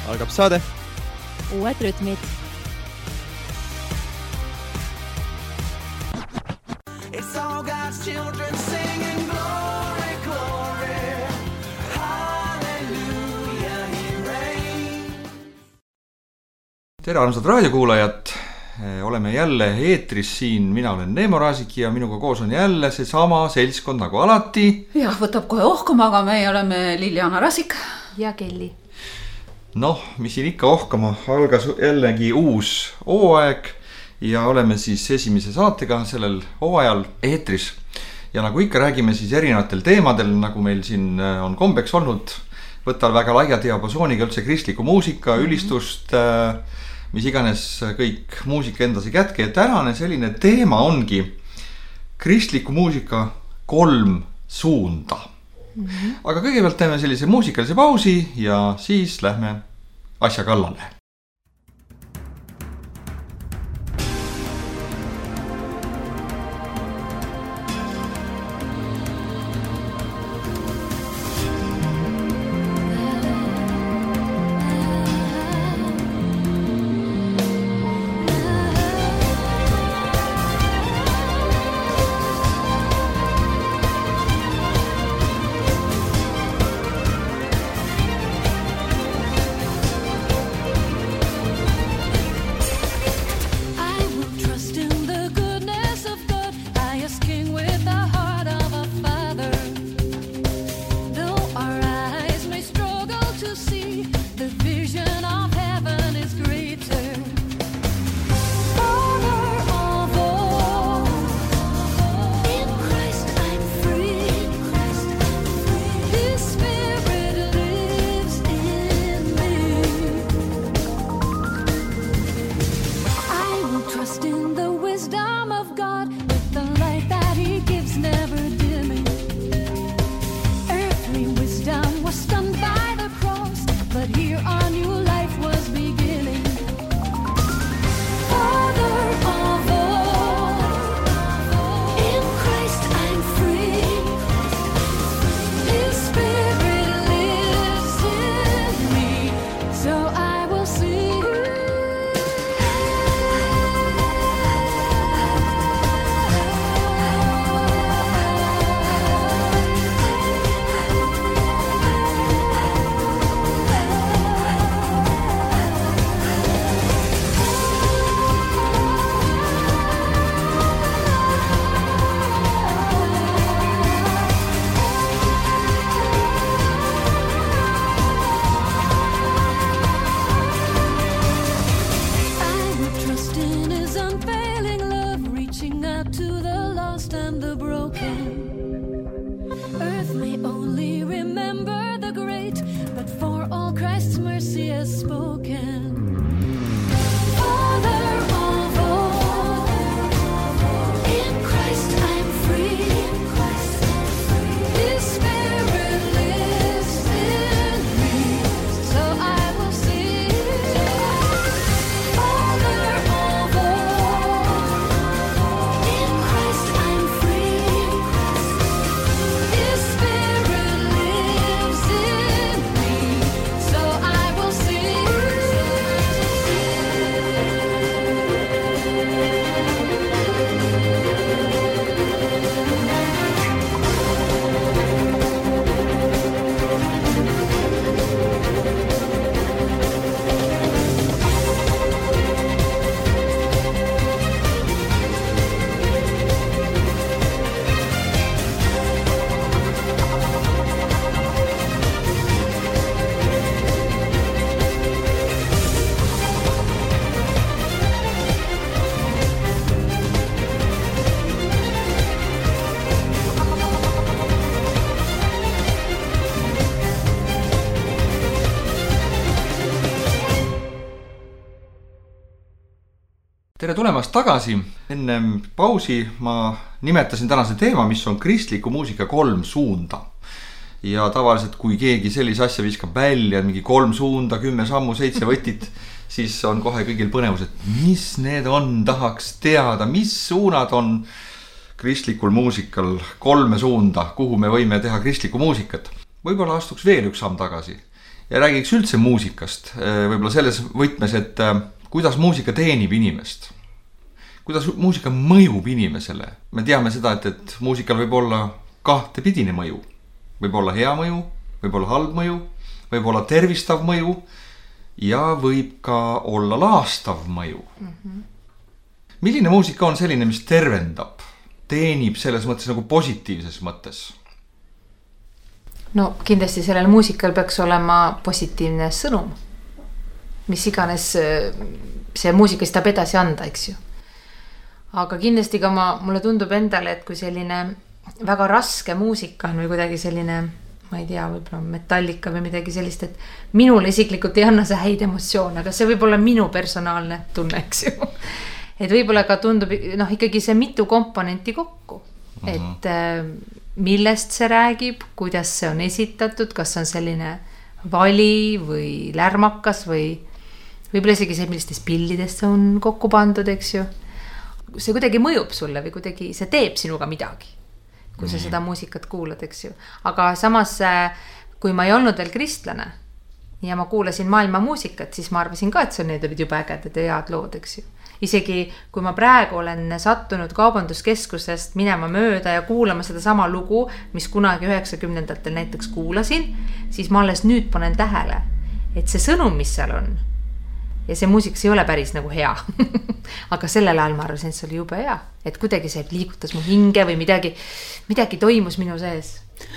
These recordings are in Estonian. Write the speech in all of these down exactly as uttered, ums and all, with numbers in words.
Algab saade. Uued rütmid. It's all God's children singing glory, glory, hallelujah, he reigns. Tere armsad raadiokuulajad, oleme jälle eetris siin, mina olen Neemo Raasik ja minuga koos on jälle see sama seltskond nagu alati. Jah, võtab kohe ohkama, aga meie oleme Liliana Rasik ja Kelly. Noh, mis siin ikka ohkama, algas jällegi uus hooaeg ja oleme siis esimese saatega sellel hooajal eetris. Ja nagu ikka räägime siis erinevatel teemadel, nagu meil siin on kombeks olnud, võttal väga laia diapasooniga üldse kristliku muusika, mm-hmm. ülistust, mis iganes kõik muusika endasi kätke. Ja tänane selline teema ongi kristliku muusika kolm suunda. Mm-hmm. Aga kõigepealt teeme sellise muusikalise pausi ja siis lähme asja kallale. Tere tulemast tagasi. Enne pausi ma nimetasin tänase teema, mis on kristliku muusika kolm suunda. Ja tavaliselt, kui keegi sellise asja viskab välja, mingi kolm suunda, kümme sammu, seitse võtit, siis on kohe kõigil põnevus, et mis need on, tahaks teada, mis suunad on kristlikul muusikal kolme suunda, kuhu me võime teha kristlikku muusikat. Võib-olla astuks veel üks samm tagasi ja räägiks üldse muusikast, võib-olla selles võtmes, et kuidas muusika teenib inimest. Kuidas muusika mõjub inimesele. Me teame seda, et, et muusikal võib olla kahtepidine mõju. Võib olla hea mõju, võib olla halb mõju, võib olla tervistav mõju ja võib ka olla laastav mõju. Mm-hmm. Milline muusika on selline, mis tervendab, teenib selles mõttes nagu positiivses mõttes? No kindlasti sellel muusikal peaks olema positiivne sõnum, mis iganes see muusika siis edasi anda, eks ju. Aga kindlasti ka ma, mulle tundub endale, et kui selline väga raske muusika on või kuidagi selline, ma ei tea, võib-olla metallika või midagi sellist, et minule isiklikult ei anna see häid emotsioone, aga see võib olla minu personaalne tunne, eks ju. Et võib-olla ka tundub, noh, ikkagi see mitu komponenti kokku, uh-huh. et millest see räägib, kuidas see on esitatud, kas on selline vali või lärmakas või võib-olla isegi see, millistes pillidest on kokku pandud, eks ju. See kuidagi mõjub sulle või kuidagi see teeb sinuga midagi, kui sa seda muusikat kuulad, eks ju. Aga samas, kui ma ei olnud veel kristlane ja ma kuulasin maailma muusikat, siis ma arvasin ka, et see on, need olid juba ägedad ja head lood, eks ju. Isegi kui ma praegu olen sattunud kaubanduskeskusest minema mööda ja kuulama seda sama lugu, mis kunagi üheksakümnendatel näiteks kuulasin, siis ma alles nüüd panen tähele, et see sõnum, mis seal on, ja see muusikas ei ole päris nagu hea. Aga sellel ajal ma arvasin, et see oli jube hea. Et kuidagi see liigutas mu hinge või midagi, midagi toimus minu sees.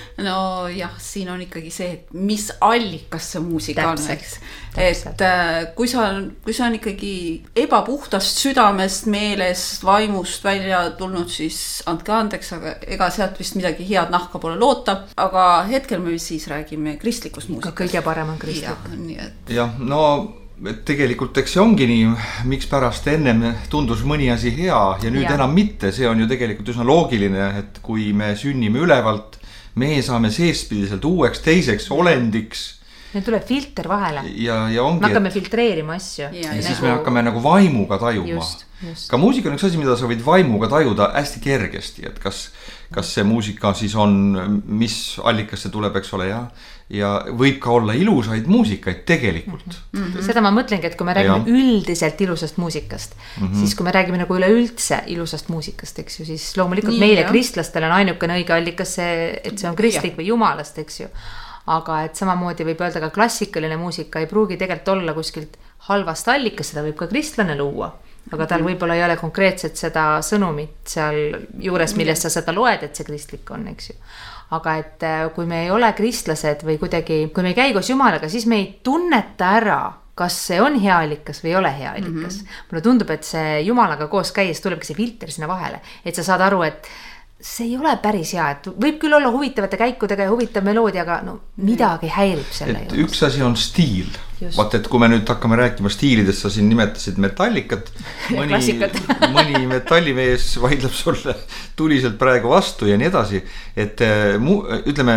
No jah, siin on ikkagi see, et mis allikas see muusika on, eks. Et kui sa, kui sa on ikkagi ebapuhtast südamest, meelest, vaimust välja tulnud, siis andke andeks, aga ega sealt vist midagi head nahka pole loota. Aga hetkel me siis räägime kristlikust muusikast. Kõige parem on kristlik. Ja, nii et... jah, no tegelikult eks see ongi nii, miks pärast ennem tundus mõni asi hea ja nüüd ja. enam mitte, see on ju tegelikult üsna loogiline, et kui me sünnime ülevalt, me saame seespidiselt uueks teiseks olendiks. Meil tuleb filter vahele. Ja, ja ongi, me hakkame et... filtreerima asju. Ja, ja siis nagu... me hakkame nagu vaimuga tajuma. Just, just. Ka muusika on üks asi, mida sa võid vaimuga tajuda hästi kergesti, et kas, kas see muusika siis on, mis allikas see tuleb, eks ole, ja, ja võib ka olla ilusaid muusikaid tegelikult. Mm-hmm. Seda ma mõtlengi, et kui me räägime ja. üldiselt ilusast muusikast, mm-hmm. siis kui me räägime nagu üleüldse ilusast muusikast, eks ju, siis loomulikult Nii, meile jah. kristlastel on ainukene õige allikas see, et see on kristlik ja. või jumalast, eks ju. Aga et samamoodi võib öelda ka klassikaline muusika ei pruugi tegelikult olla kuskilt halvast allikas, seda võib ka kristlane luua. Aga tal võib-olla ei ole konkreetselt seda sõnumit seal juures, millest sa seda loed, et see kristlik on, eks ju. Aga et kui me ei ole kristlased või kuidagi, kui me ei käi koos Jumalaga, siis me ei tunneta ära, kas see on hea allikas või ei ole hea allikas. Mm-hmm. Mulle tundub, et see Jumalaga koos käies tulebki see filter sinna vahele, et sa saad aru, et see ei ole päris hea, et võib küll olla huvitavate käikudega ja huvitav meloodia, aga no midagi häirib selle juures. Üks asi on stiil. Vaat, et kui me nüüd hakkame rääkima stiilidest, sa siin nimetasid metallikat. Mõni, mõni metallimees vaidleb sulle tuliselt praegu vastu ja nii edasi. Et ütleme,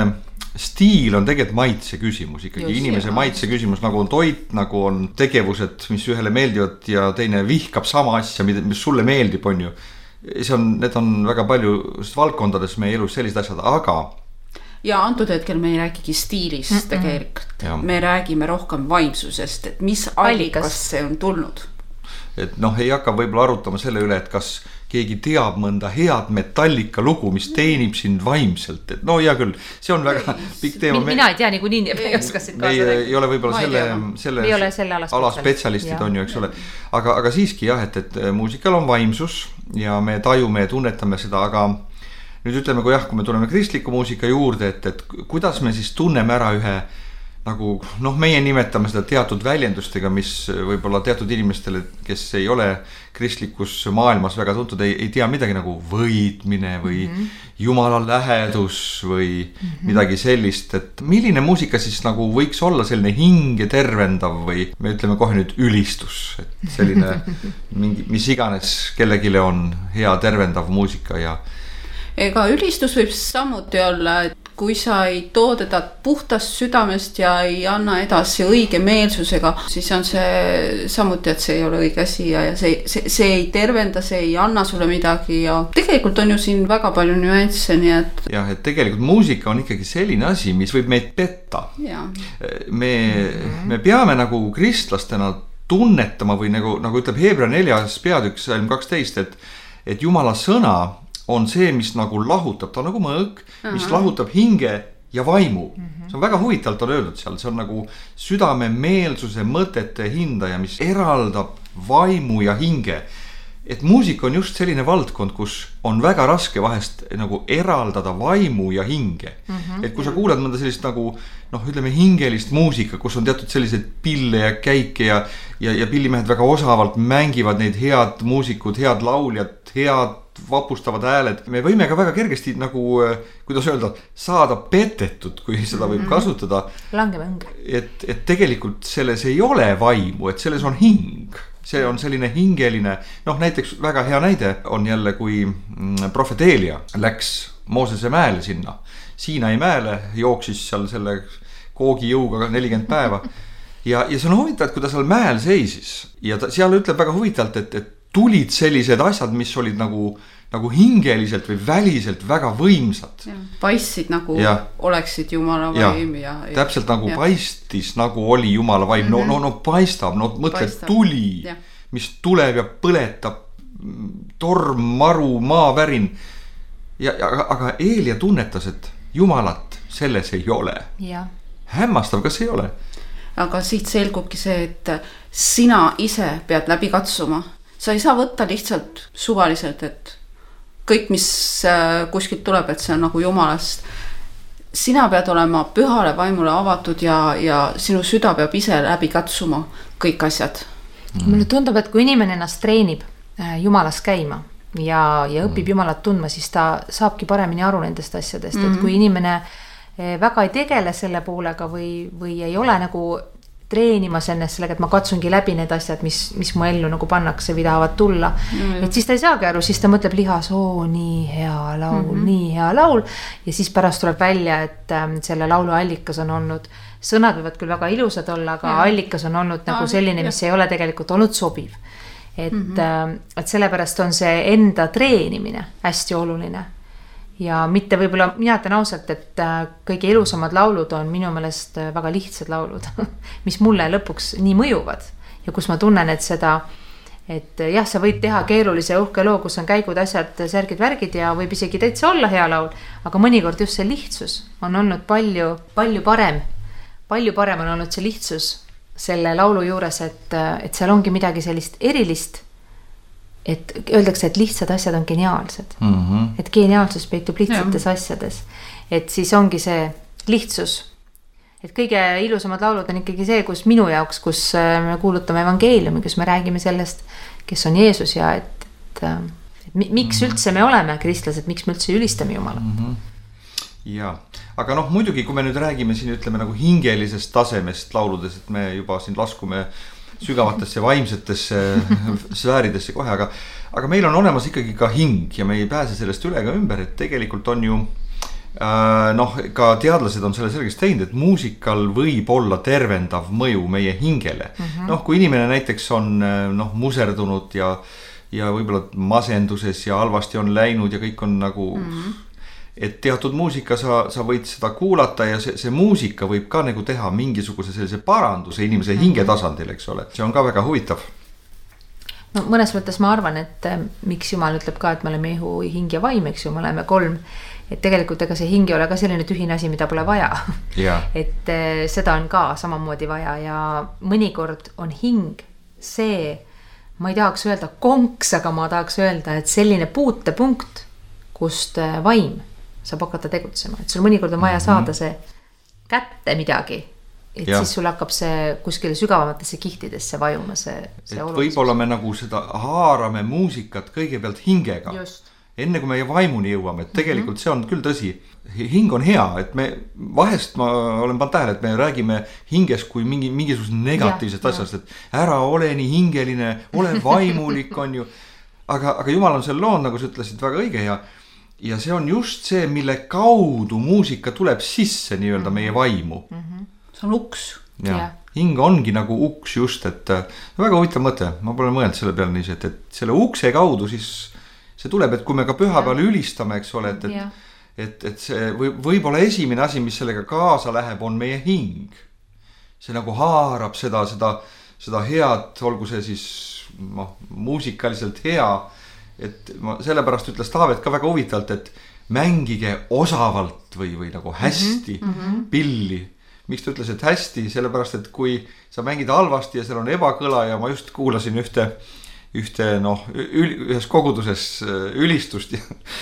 stiil on tegelikult maitse küsimus, ikkagi Just, inimese jah. maitse küsimus, nagu on toit, nagu on tegevused, mis ühele meeldivad ja teine vihkab sama asja, mis sulle meeldib, on ju. See on, need on väga palju valdkondades meie elus sellised asjad, aga ja antud hetkel me ei räägigi stiilist Mm-mm. tegelikult, ja. me räägime rohkem vaimsusest, et mis allikas see on tulnud. Et noh, ei hakka võib-olla arutama selle üle, et kas keegi teab mõnda head metallika lugu, mis teenib sind vaimselt, et no hea küll, see on väga pikk teema. Mina ei tea niiku nii, et ei oska siit kaasa rääkida. Ei ole võib-olla selle, selle, ole selle ala, ala spetsialistid on ju, eks ole. Aga, aga siiski jah, et, et muusikal on vaimsus ja me tajume ja tunnetame seda, aga nüüd ütleme, kui jah, kui me tuleme kristliku muusika juurde, et, et kuidas me siis tunneme ära ühe nagu, noh, meie nimetame seda teatud väljendustega, mis võib-olla teatud inimestele, kes ei ole kristlikus maailmas väga tuntud, ei, ei tea midagi nagu võitmine või mm-hmm. Jumala lähedus või mm-hmm. midagi sellist, et milline muusika siis nagu võiks olla selline hinge tervendav või me ütleme kohe nüüd ülistus, et selline mingi, mis iganes kellegile on hea tervendav muusika ja ega ülistus võib samuti olla, et kui sa ei too teda puhtast südamest ja ei anna edasi õige meelsusega, siis on see samuti, et see ei ole õige asi ja see, see, see ei tervenda, see ei anna sulle midagi ja tegelikult on ju siin väga palju nüansse, nii et jah, et tegelikult muusika on ikkagi selline asi, mis võib meid petta. Ja. Me, me peame nagu kristlastena tunnetama või nagu, nagu ütleb Hebra neljas peatükk salm kaksteist, et, et Jumala sõna on see, mis nagu lahutab, ta on nagu mõõk, mis Aha. lahutab hinge ja vaimu. Mm-hmm. See on väga huvitavalt on öeldud seal, see on nagu südame, meelsuse, mõtete hindaja, mis eraldab vaimu ja hinge. Et muusika on just selline valdkond, kus on väga raske vahest nagu eraldada vaimu ja hinge. Mm-hmm. Et kui sa kuuled mõnda sellist nagu, noh, ütleme hingelist muusika, kus on teatud sellised pille ja käike ja, ja, ja pillimehed väga osavalt mängivad neid head muusikud, head lauljad, head vapustavad hääled. Me võime ka väga kergesti nagu, kuidas öelda, saada petetud, kui seda võib kasutada. Langeme õnge. Et, et tegelikult selles ei ole vaimu, et selles on hing. See on selline hingeline, noh näiteks väga hea näide on jälle, kui prohvet Eelia läks Moosese mäele sinna. Siinai mäele jooksis seal selle koogi jõuga nelikümmend päeva. Ja, ja see on huvitav, kui ta seal mäel seisis. Ja ta, seal ütleb väga huvitavalt, et, et tulid sellised asjad, mis olid nagu, nagu hingeliselt või väliselt väga võimsad. Ja, paistsid nagu ja. oleksid Jumala vaim. Ja, ja, täpselt nagu ja. paistis, nagu oli Jumala vaim. No, no, no paistab, no mõtle tuli, ja. mis tuleb ja põletab, torm, maru, maavärin. Ja, ja, aga Eelia tunnetas, et Jumalat selles ei ole. Ja. Hämmastav, kas ei ole? Aga siit selgubki see, et sina ise pead läbi katsuma. Sa ei saa võtta lihtsalt suvaliselt, et kõik, mis kuskilt tuleb, et see on nagu Jumalast. Sina pead olema pühale vaimule avatud ja, ja sinu süda peab ise läbi katsuma kõik asjad. Mm. Mulle tundub, et kui inimene ennast treenib Jumalas käima ja, ja õpib mm. Jumalat tundma, siis ta saabki paremini aru nendest asjadest. Mm-hmm. Et kui inimene väga ei tegele selle poolega või, või ei ole nagu treenimas ennast sellega, et ma katsungi läbi need asjad, mis, mis mu ellu nagu pannakse või tahavad tulla. Mm-hmm. Et siis ta ei saagi aru, siis ta mõtleb lihas, oo, nii hea laul, mm-hmm. nii hea laul. Ja siis pärast tuleb välja, et ähm, selle laulu allikas on olnud, sõnad võivad küll väga ilusad olla, aga ja. allikas on olnud nagu selline, mis ja. ei ole tegelikult olnud sobiv. Et, mm-hmm. ähm, et sellepärast on see enda treenimine hästi oluline. Ja mitte võib-olla, mina ütlen ausalt, et kõige ilusamad laulud on minu meelest väga lihtsad laulud, mis mulle lõpuks nii mõjuvad. Ja kus ma tunnen, et seda, et jah, sa võid teha keerulise uhke loo, kus on käigud, asjad, särgid, värgid ja võib isegi täitsa olla hea laul. Aga mõnikord just see lihtsus on olnud palju, palju parem. Palju parem on olnud see lihtsus selle laulu juures, et, et seal ongi midagi sellist erilist. Et öeldakse, et lihtsad asjad on geniaalsed. Mm-hmm. Et geniaalsus peitub lihtsates ja. asjades. Et siis ongi see lihtsus. Et kõige ilusamad laulud on ikkagi see, kus minu jaoks, kus me kuulutame evangeeliumi, kus me räägime sellest, kes on Jeesus ja et, et, et miks mm-hmm. üldse me oleme kristlased, miks me üldse ülistame Jumalat. Mm-hmm. Ja, aga noh, muidugi, kui me nüüd räägime siin, ütleme nagu hingelisest tasemest lauludes, et me juba siin laskume sügavatesse vaimsetesse sfääridesse kohe, aga, aga meil on olemas ikkagi ka hing ja me ei pääse sellest üle ka ümber, et tegelikult on ju äh, noh, ka teadlased on selle selgeks teinud, et muusikal võib olla tervendav mõju meie hingele. Mm-hmm. Noh, kui inimene näiteks on noh, muserdunud ja, ja võib-olla masenduses ja halvasti on läinud ja kõik on nagu mm-hmm. et teatud muusika sa, sa võid seda kuulata ja see, see muusika võib ka nagu teha mingisuguse sellise paranduse inimese hinge tasandil, eks ole. See on ka väga huvitav. No mõnes mõttes ma arvan, et miks Jumal ütleb ka, et me oleme ihu, hing ja vaim, eks ju, me oleme kolm. Et tegelikult ega see hing ei ole ka selline tühine asi, mida pole vaja. Yeah. Et seda on ka samamoodi vaja ja mõnikord on hing see, ma ei tahaks öelda konks, aga ma tahaks öelda, et selline puutepunkt, kust vaim saab hakata tegutsema, et sul mõnikord on vaja saada see kätte midagi, et ja. siis sul hakkab see kuskile sügavamatesse kihtidesse vajuma see, see olukord. Võib-olla me nagu seda haarame muusikat kõigepealt hingega, Just. enne kui meie vaimuni jõuame, et tegelikult mm-hmm. see on küll tõsi. Hing on hea, et me vahest ma olen pannud tähele, et me räägime hingest kui mingi, mingisugust negatiivsest ja, asjast, et ära ole nii hingeline, ole vaimulik on ju, aga, aga Jumal on seal loon, nagu sa ütlesid, väga õige ja ja see on just see, mille kaudu muusika tuleb sisse nii-öelda meie vaimu. see on uks. Ja. Jah. Hing ongi nagu uks just, et väga huvitav mõte, ma pole mõelnud selle peale nii, et, et selle ukse kaudu siis see tuleb, et kui me ka pühapäeval ülistame, eks ole, et, Jah. et, et, et see või, võib-olla esimene asi, mis sellega kaasa läheb, on meie hing. See nagu haarab seda, seda, seda head, olgu see siis noh, muusikaliselt hea, et ma sellepärast ütles Taavet ka väga huvitavalt, et mängige osavalt või, või nagu hästi mm-hmm. pilli. Miks ta ütles, et hästi? Sellepärast, et kui sa mängid halvasti ja seal on ebakõla ja ma just kuulasin ühte, ühte noh, ühes koguduses ülistust ja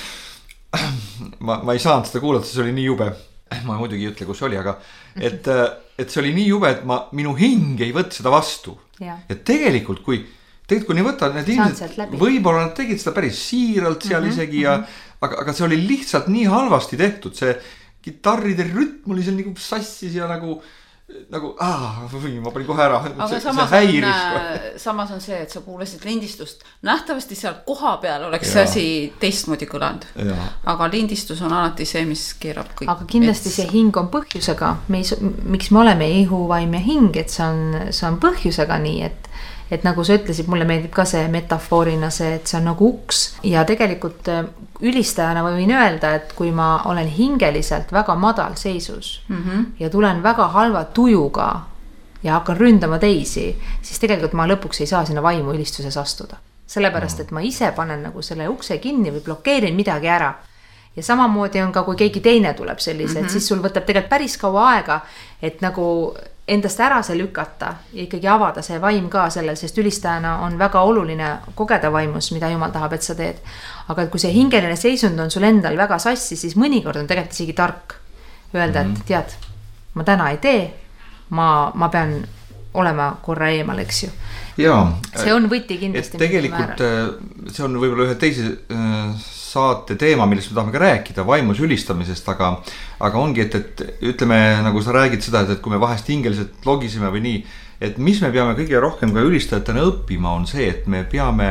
ma, ma ei saanud seda kuulata, see oli nii jube. Ma muidugi ei ütle, kus oli, aga et, et see oli nii jube, et ma, minu hing ei võtta seda vastu. Ja, ja tegelikult, kui tegelikult kui nii võtta, need inimesed, võib-olla nad tegid seda päris siiralt seal mm-hmm. isegi ja, aga, aga see oli lihtsalt nii halvasti tehtud, see gitarride rütm oli seal nagu sassis ja nagu, nagu aah, ma panin kohe ära. Aga see, samas, see on, samas on see, et sa kuulasid lindistust. Nähtavasti seal koha peal oleks ja. see asi teistmoodi kõlanud. Aga lindistus on alati see, mis keerab kõik. Aga kindlasti mets. See hing on põhjusega. Me ei, miks me oleme ihuvaim ja hing, et see on, see on põhjusega nii, et et nagu sa ütlesid, mulle meeldib ka see metafoorina see, et see on nagu uks ja tegelikult ülistajana võin öelda, et kui ma olen hingeliselt väga madal seisus mm-hmm. ja tulen väga halva tujuga ja hakkan ründama teisi, siis tegelikult ma lõpuks ei saa sinna vaimu ülistuses astuda. Sellepärast, et ma ise panen nagu selle ukse kinni või blokeerin midagi ära. Ja samamoodi on ka, kui keegi teine tuleb sellise, mm-hmm. et siis sul võtab tegelikult päris kaua aega, et nagu endast ära see lükata ja ikkagi avada see vaim ka sellel, sest ülistajana on väga oluline kogeda vaimus, mida Jumal tahab, et sa teed. Aga kui see hingeline seisund on sul endal väga sassi, siis mõnikord on tegelikult isegi tark öelda, mm-hmm. et tead, ma täna ei tee, ma, ma pean olema korra eemal, eks ju. Ja, see on võti kindlasti. Tegelikult see on võib-olla ühe teise saate teema, millest me tahame ka rääkida, vaimus ülistamisest, aga, aga ongi, et, et ütleme, nagu sa räägid seda, et, et kui me vahest hingeliselt logisime või nii, et mis me peame kõige rohkem ka ülistajatena õppima, on see, et me peame,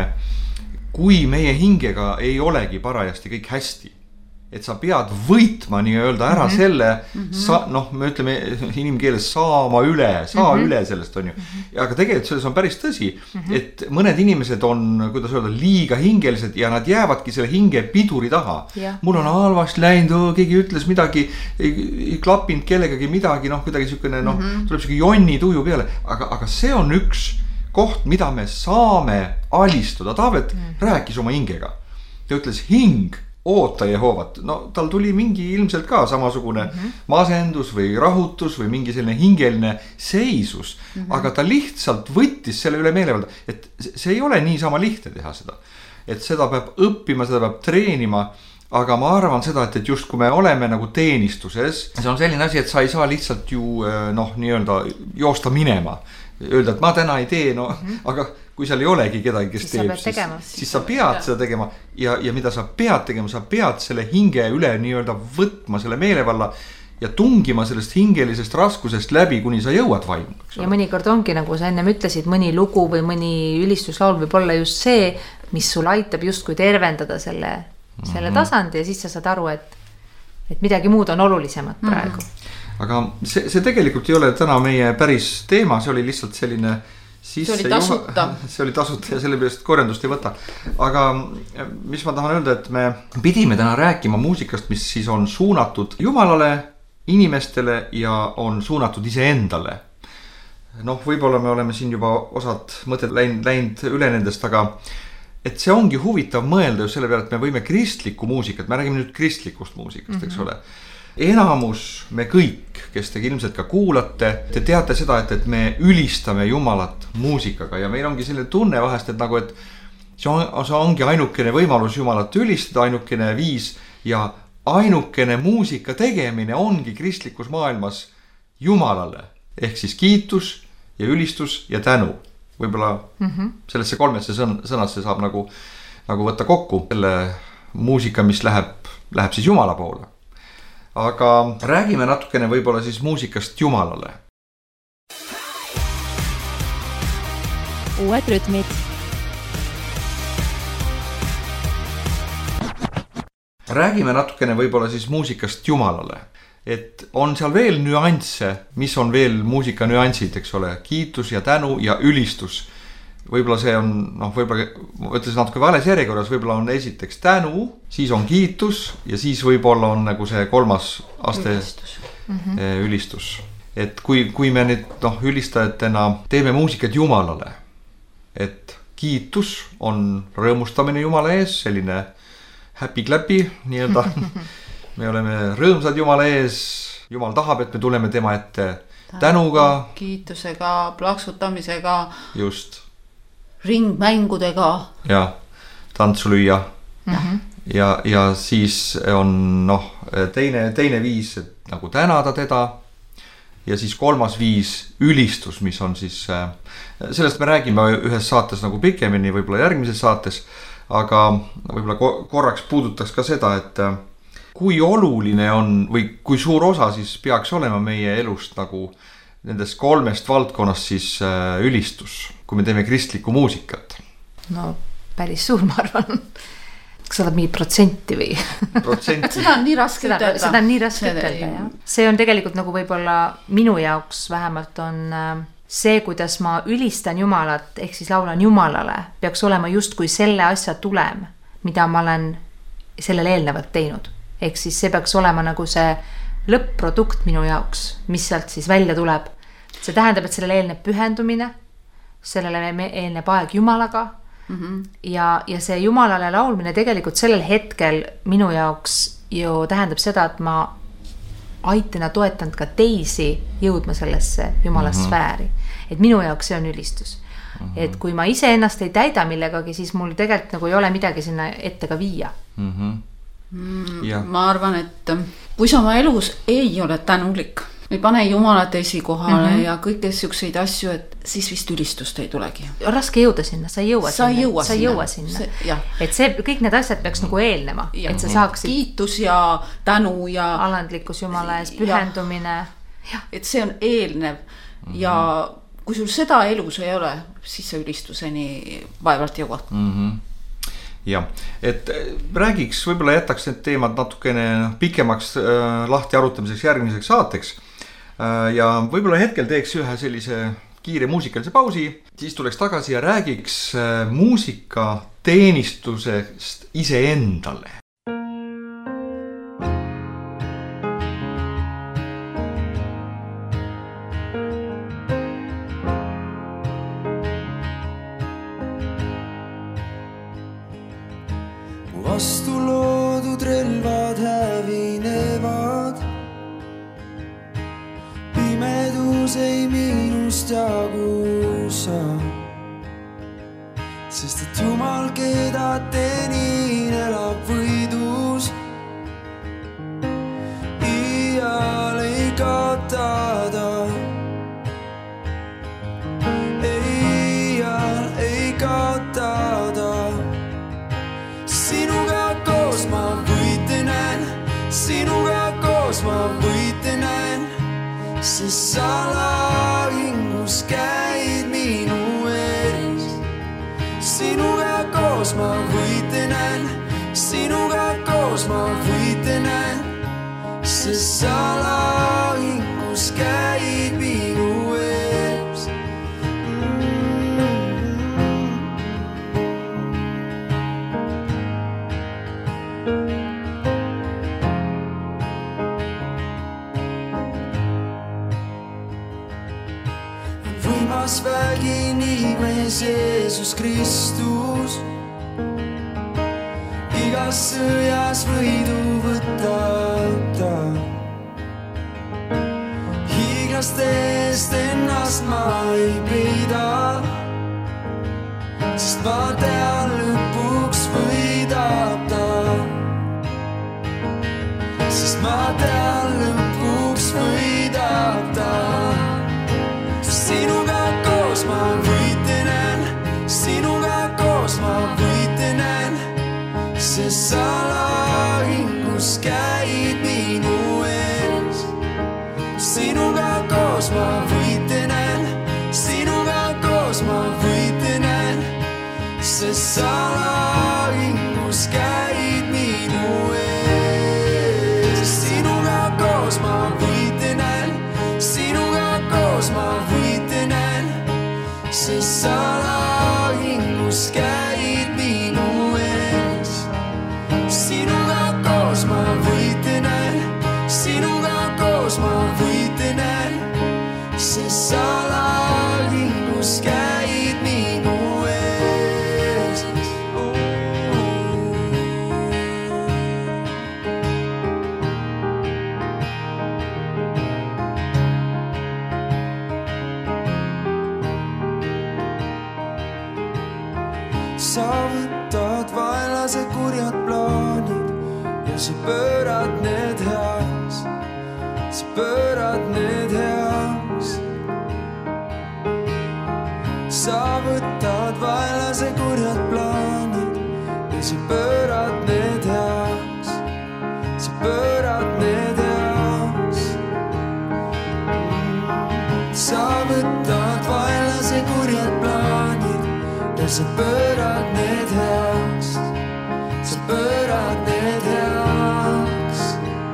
kui meie hingega ei olegi parajasti kõik hästi, et sa pead võitma nii-öelda ära mm-hmm. selle, mm-hmm. sa, noh, me ütleme inimkeeles saama üle, saa mm-hmm. üle sellest on ju. Mm-hmm. Aga tegelikult selles on päris tõsi, mm-hmm. et mõned inimesed on, kuidas öelda, liiga hingelised ja nad jäävadki selle hinge piduri taha. Yeah. Mul on halvasti läinud, oh, keegi ütles midagi, ei, ei klappinud kellegagi midagi, noh, kuidagi sükene, noh, mm-hmm. tuleb siuke jonni tuju peale, aga, aga see on üks koht, mida me saame alistuda. Taavet mm-hmm. rääkis oma hingega. Ta ütles hing, oota Jehoovat, no tal tuli mingi ilmselt ka samasugune mm-hmm. masendus või rahutus või mingi selline hingeline seisus, mm-hmm. aga ta lihtsalt võttis selle üle meelevalda, et see ei ole niisama lihtne teha seda, et seda peab õppima, seda peab treenima, aga ma arvan seda, et, et just kui me oleme nagu teenistuses, see on selline asi, et sa ei saa lihtsalt ju noh, nii-öelda joosta minema, öelda, et ma täna ei tee, no mm-hmm. aga kui seal ei olegi kedagi, kes siis teeb, siis, siis sa pead ja. seda tegema ja, ja mida sa pead tegema, sa pead selle hinge üle nii-öelda võtma selle meelevalla ja tungima sellest hingelisest raskusest läbi, kuni sa jõuad vaimu. Ja mõnikord ongi, nagu sa ennem ütlesid, mõni lugu või mõni ülistuslaul võib olla just see, mis sul aitab justkui tervendada selle, selle mm-hmm. tasandi ja siis sa saad aru, et, et midagi muud on olulisemat praegu. Mm-hmm. Aga see, see tegelikult ei ole täna meie päris teema, see oli lihtsalt selline see oli tasuta. Juha, see oli tasuta ja selle peast korjandust ei võta. Aga mis ma tahan öelda, et me pidime täna rääkima muusikast, mis siis on suunatud Jumalale, inimestele ja on suunatud iseendale. Noh, võib-olla me oleme siin juba osad mõtted läinud, läinud üle nendest, aga et see ongi huvitav mõelda ju selle peale, et me võime kristlikku muusikat, me räägime nüüd kristlikust muusikast, mm-hmm. eks ole. Enamus me kõik, kes te ilmselt ka kuulate, te teate seda, et, et me ülistame Jumalat muusikaga ja meil ongi selline tunne vahest, et nagu, et see, on, see ongi ainukene võimalus Jumalat ülistada, ainukene viis ja ainukene muusika tegemine ongi kristlikus maailmas Jumalale. Ehk siis kiitus ja ülistus ja tänu. Võib-olla mm-hmm. sellesse kolmesse sõn- sõnasse saab nagu, nagu võtta kokku selle muusika, mis läheb, läheb siis Jumala poole. Aga räägime natukene võib-olla siis muusikast Jumalale. Uued rütmid. räägime natukene võib-olla siis muusikast Jumalale. Et on seal veel nüansse, mis on veel muusika nüansid, eks ole, kiitus ja tänu ja ülistus. Võib-olla see on, noh, võib-olla ütles natuke vales järjekorras, võib-olla on esiteks tänu, siis on kiitus ja siis võib-olla on nagu see kolmas aste ülistus. Mm-hmm. ülistus. Et kui, kui me nüüd, noh, ülistajatena teeme muusikat Jumalale, et kiitus on rõõmustamine Jumala ees, selline happy clappy nii-öelda. Me oleme rõõmsad Jumala ees, Jumal tahab, et me tuleme tema ette tänuga, kiitusega, plaksutamisega, just, ringmängudega ja tantsu lüüa. Mm-hmm. ja, ja siis on noh, teine, teine viis, et nagu tänada teda ja siis kolmas viis ülistus, mis on siis, sellest me räägime ühes saates nagu pikemini, võib-olla järgmises saates, aga võib-olla korraks puudutaks ka seda, et kui oluline on või kui suur osa siis peaks olema meie elust nagu nendest kolmest valdkonnast siis ülistus, kui me teeme kristlikku muusikat. No päris suur, ma arvan. Kas saad mingi protsenti või? Protsenti. Seda on nii raske seda, ütelda. Seda on nii raske ütelda, jah. See on tegelikult nagu võib-olla minu jaoks vähemalt on see, kuidas ma ülistan Jumalat, ehk siis laulan Jumalale, peaks olema justkui selle asja tulem, mida ma olen sellele eelnevalt teinud. Ehk siis see peaks olema nagu see lõpp-produkt minu jaoks, mis sealt siis välja tuleb. See tähendab, et sellele eelneb pühendumine, sellele eelneb aeg Jumalaga. Mm-hmm. ja, ja see Jumalale laulmine tegelikult sellel hetkel minu jaoks ju tähendab seda, et ma aitan ja toetan ka teisi jõudma sellesse Jumala mm-hmm. sfääri. Et minu jaoks see on ülistus. Mm-hmm. Et kui ma ise ennast ei täida millegagi, siis mul tegelikult nagu ei ole midagi sinna ette ka viia. Mm-hmm. Mm, ja. Ma arvan, et kui sa oma elus ei ole tänulik, ei pane Jumalat esikohale mm-hmm. ja kõike siukseid asju, et siis vist ülistust ei tulegi. Raske jõuda sinna, sa ei jõua sa sinna. Jõua sa ei sinna. jõua sinna. See, et see, kõik need asjad peaks nagu eelnema. Ja. Et sa saaksid kiitus ja tänu ja alandlikkus Jumala ees, pühendumine. Ja. Et see on eelnev mm-hmm. ja kui sul seda elus ei ole, siis sa ülistuseni vaevalt jõuad. Mm-hmm. Ja, et räägiks, võib-olla jätaks need teemad natukene pikemaks äh, lahti arutamiseks järgmiseks saateks äh, ja võib-olla hetkel teeks ühe sellise kiire muusikalise pausi, siis tuleks tagasi ja räägiks äh, muusika teenistusest iseendale. Vastu loodud relvad hävinevad, pimedus ei minust jagu sa, sest et Jumal, keda teenin, elab võidus. Iial ei kaota ta, iial ei kaota ta. Sinuga koos ma võite näen, sinuga koos ma võite näen, sest sa lahingus käid minu ees. Sinuga koos ma võite näen, sinuga koos ma võite näen, sest sa lahingus käid minu ees. Võimas vägi nimes Jeesus Kristus, igas sõjas võidu võtab ta. Hiiglaste eest ennast ma ei peida, sest ma tean lõpuks võidab ta. Sest ma tean lõpuks võidab ta. Sinuga koos ma võite näen, sinuga koos ma võite näen, sest sa lahingus käid minu ees. Sinuga koos ma võite näen, sinuga koos ma võite näen, sest sa lahingus käid minu ees. sa võtad vaenlase kurjad plaanid ja sa pöörad need heaks, sa pöörad need heaks. Sa võtad vaenlase kurjad plaanid ja sa pöörad need heaks, sa pöörad need heaks. Sa võtad vaenlase kurjad plaanid ja sa pöörad need heaks, sa pöörad need heaks.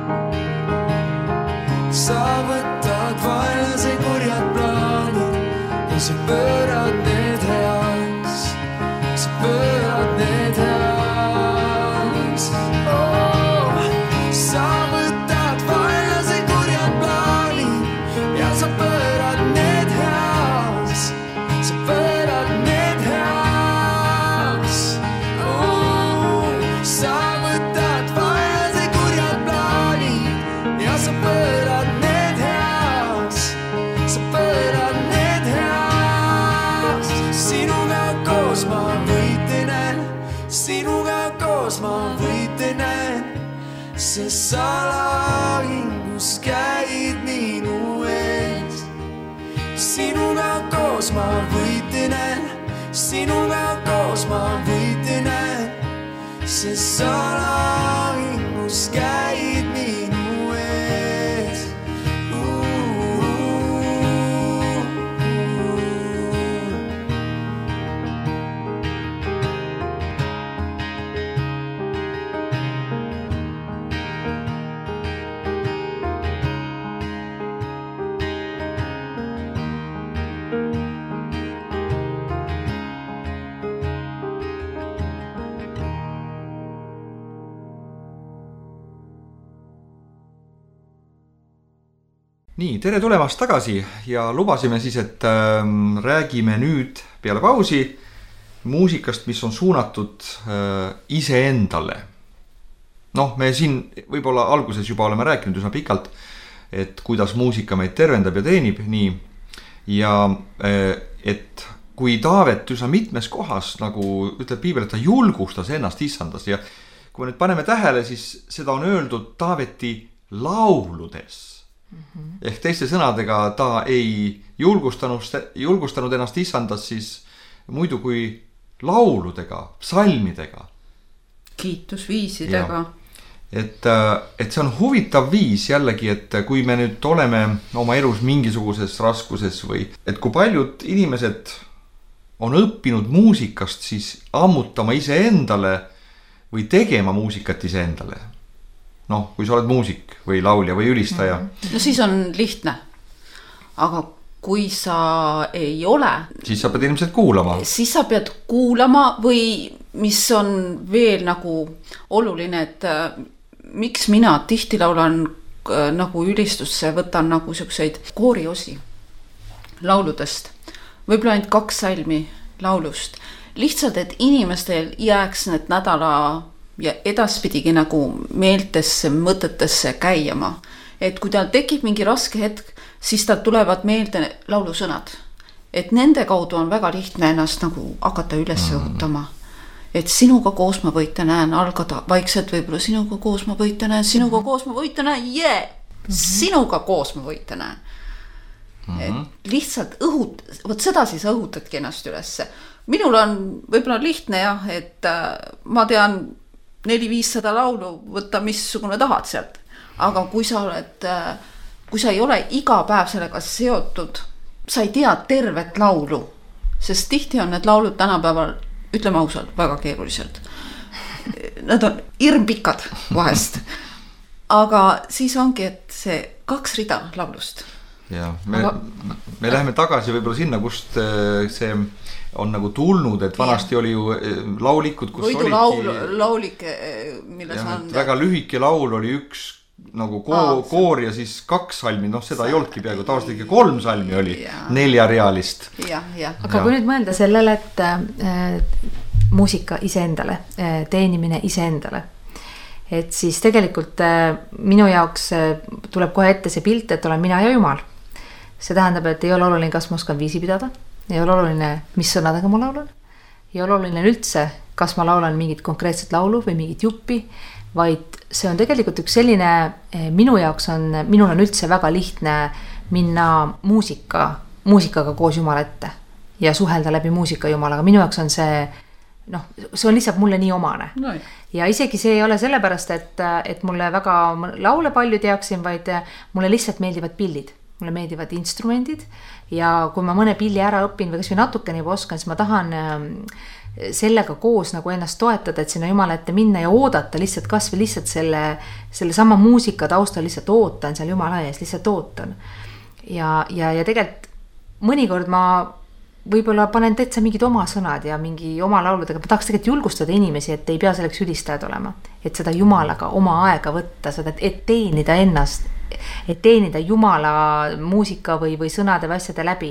Sa võtad vaenlase kurjad plaanid ja sa pöörad need heaks, sa pöörad need heaks. Oh, sa võtad vaenlase kurjad plaanid ja sa pöörad need heaks, sa pöörad need heaks. Oh, sa võtad vaenlase kurjad plaanid ja sa pöörad need heaks, sa pöörad need heaks. Sinuga koos ma võitlen, sinuga koos ma võitlen, sest sa lahingus käid minu ees. Sinuga koos ma võitlen, sinuga koos ma võitlen, sest sa lahingus käid minu ees. Nii, tere tulemast tagasi ja lubasime siis, et äh, räägime nüüd peale pausi muusikast, mis on suunatud äh, iseendale. Noh, me siin võib-olla alguses juba oleme rääkinud üsna pikalt, et kuidas muusika meid tervendab ja teenib nii. Ja äh, et kui Taavet üsna mitmes kohas, nagu ütleb Piibel, et ta julgustas ennast issandas ja kui me nüüd paneme tähele, siis seda on öeldud Taaveti lauludes. Mm-hmm. Ehk teiste sõnadega ta ei julgustanud, julgustanud ennast issandas siis muidu kui lauludega, psalmidega. Kiitusviisidega. Et, et see on huvitav viis jällegi, et kui me nüüd oleme oma elus mingisuguses raskuses või et kui paljud inimesed on õppinud muusikast siis ammutama iseendale või tegema muusikat iseendale. Noh, kui sa oled muusik või laulja või ülistaja. No siis on lihtne. Aga kui sa ei ole... Siis sa pead ilmselt kuulama. Siis sa pead kuulama või mis on veel nagu oluline, et miks mina tihti laulan nagu ülistusse, võtan nagu selliseid kooriosi lauludest. Võib-olla ainult kaks salmi laulust. Lihtsalt, et inimestel jääks need nädala... ja edaspidigi nagu meeltesse, mõtetesse käiama. Et kui tal tekib mingi raske hetk, siis tal tulevad meelde laulusõnad. Et nende kaudu on väga lihtne ennast nagu hakata üles õhutama. Et sinuga koos ma võite näen, algada vaikselt võib-olla sinuga koos ma võite näen, sinuga koos ma võite näen, jee! Yeah! Sinuga koos ma võite näen. Et lihtsalt õhut, võt seda siis õhutadki ennast ülesse. Minul on võib-olla lihtne jah, et ma tean neli viissada laulu, võtta missugune tahad sealt. Aga kui sa oled, kui sa ei ole iga päev sellega seotud, sa ei tea tervet laulu, sest tihti on need laulud tänapäeval, ütleme ausalt, väga keeruliselt. Nad on hirmpikad vahest. Aga siis ongi, et see kaks rida laulust. Ja, me, Aga... me läheme tagasi võib-olla sinna, kust see... on nagu tulnud, et vanasti ja. Oli ju laulikud, kus Võidu olidki... laul, laulik, milles ja, on... Väga lühike laul oli üks nagu ko- Aa, koor ja siis kaks salmi, noh seda ei olnudki peaaegu, tavaliselt ikka kolm salmi oli, ja. Neljarealist. Ja, ja. Aga ja. Kui nüüd mõelda sellele, et äh, muusika iseendale, äh, teenimine iseendale, et siis tegelikult äh, minu jaoks äh, tuleb kohe ette see pilt, et olen mina ja Jumal. See tähendab, et ei ole oluline, kas ma oskan viisi pidada, ei ole oluline, mis sõnadega ma laulan, ei ole oluline üldse, kas ma laulan mingit konkreetset laulu või mingit juppi, vaid see on tegelikult üks selline, minu jaoks on, minul on üldse väga lihtne minna muusika, muusikaga koos Jumala ette ja suhelda läbi muusika Jumalaga. Minu jaoks on see, noh, see on lihtsalt mulle nii omane. No. Ja isegi see ei ole sellepärast, et, et mulle väga laule palju teaksin, vaid mulle lihtsalt meeldivad pillid. Mulle meeldivad instrumendid ja kui ma mõne pilli ära õpin või kas või natukene juba oskan, siis ma tahan sellega koos nagu ennast toetada, et sinna Jumala ette minna ja oodata lihtsalt kas või lihtsalt selle, selle sama muusika taustal lihtsalt ootan seal Jumala ees, lihtsalt ootan. Ja, ja, ja tegelikult mõnikord ma võib-olla panen täitsa mingid oma sõnad ja mingi oma lauludega, ma tahaks tegelikult julgustada inimesi, et ei pea selleks ülistajad olema, et seda Jumalaga oma aega võtta, seda, et teenida ennast, et teenida Jumala muusika või, või sõnade või asjade läbi.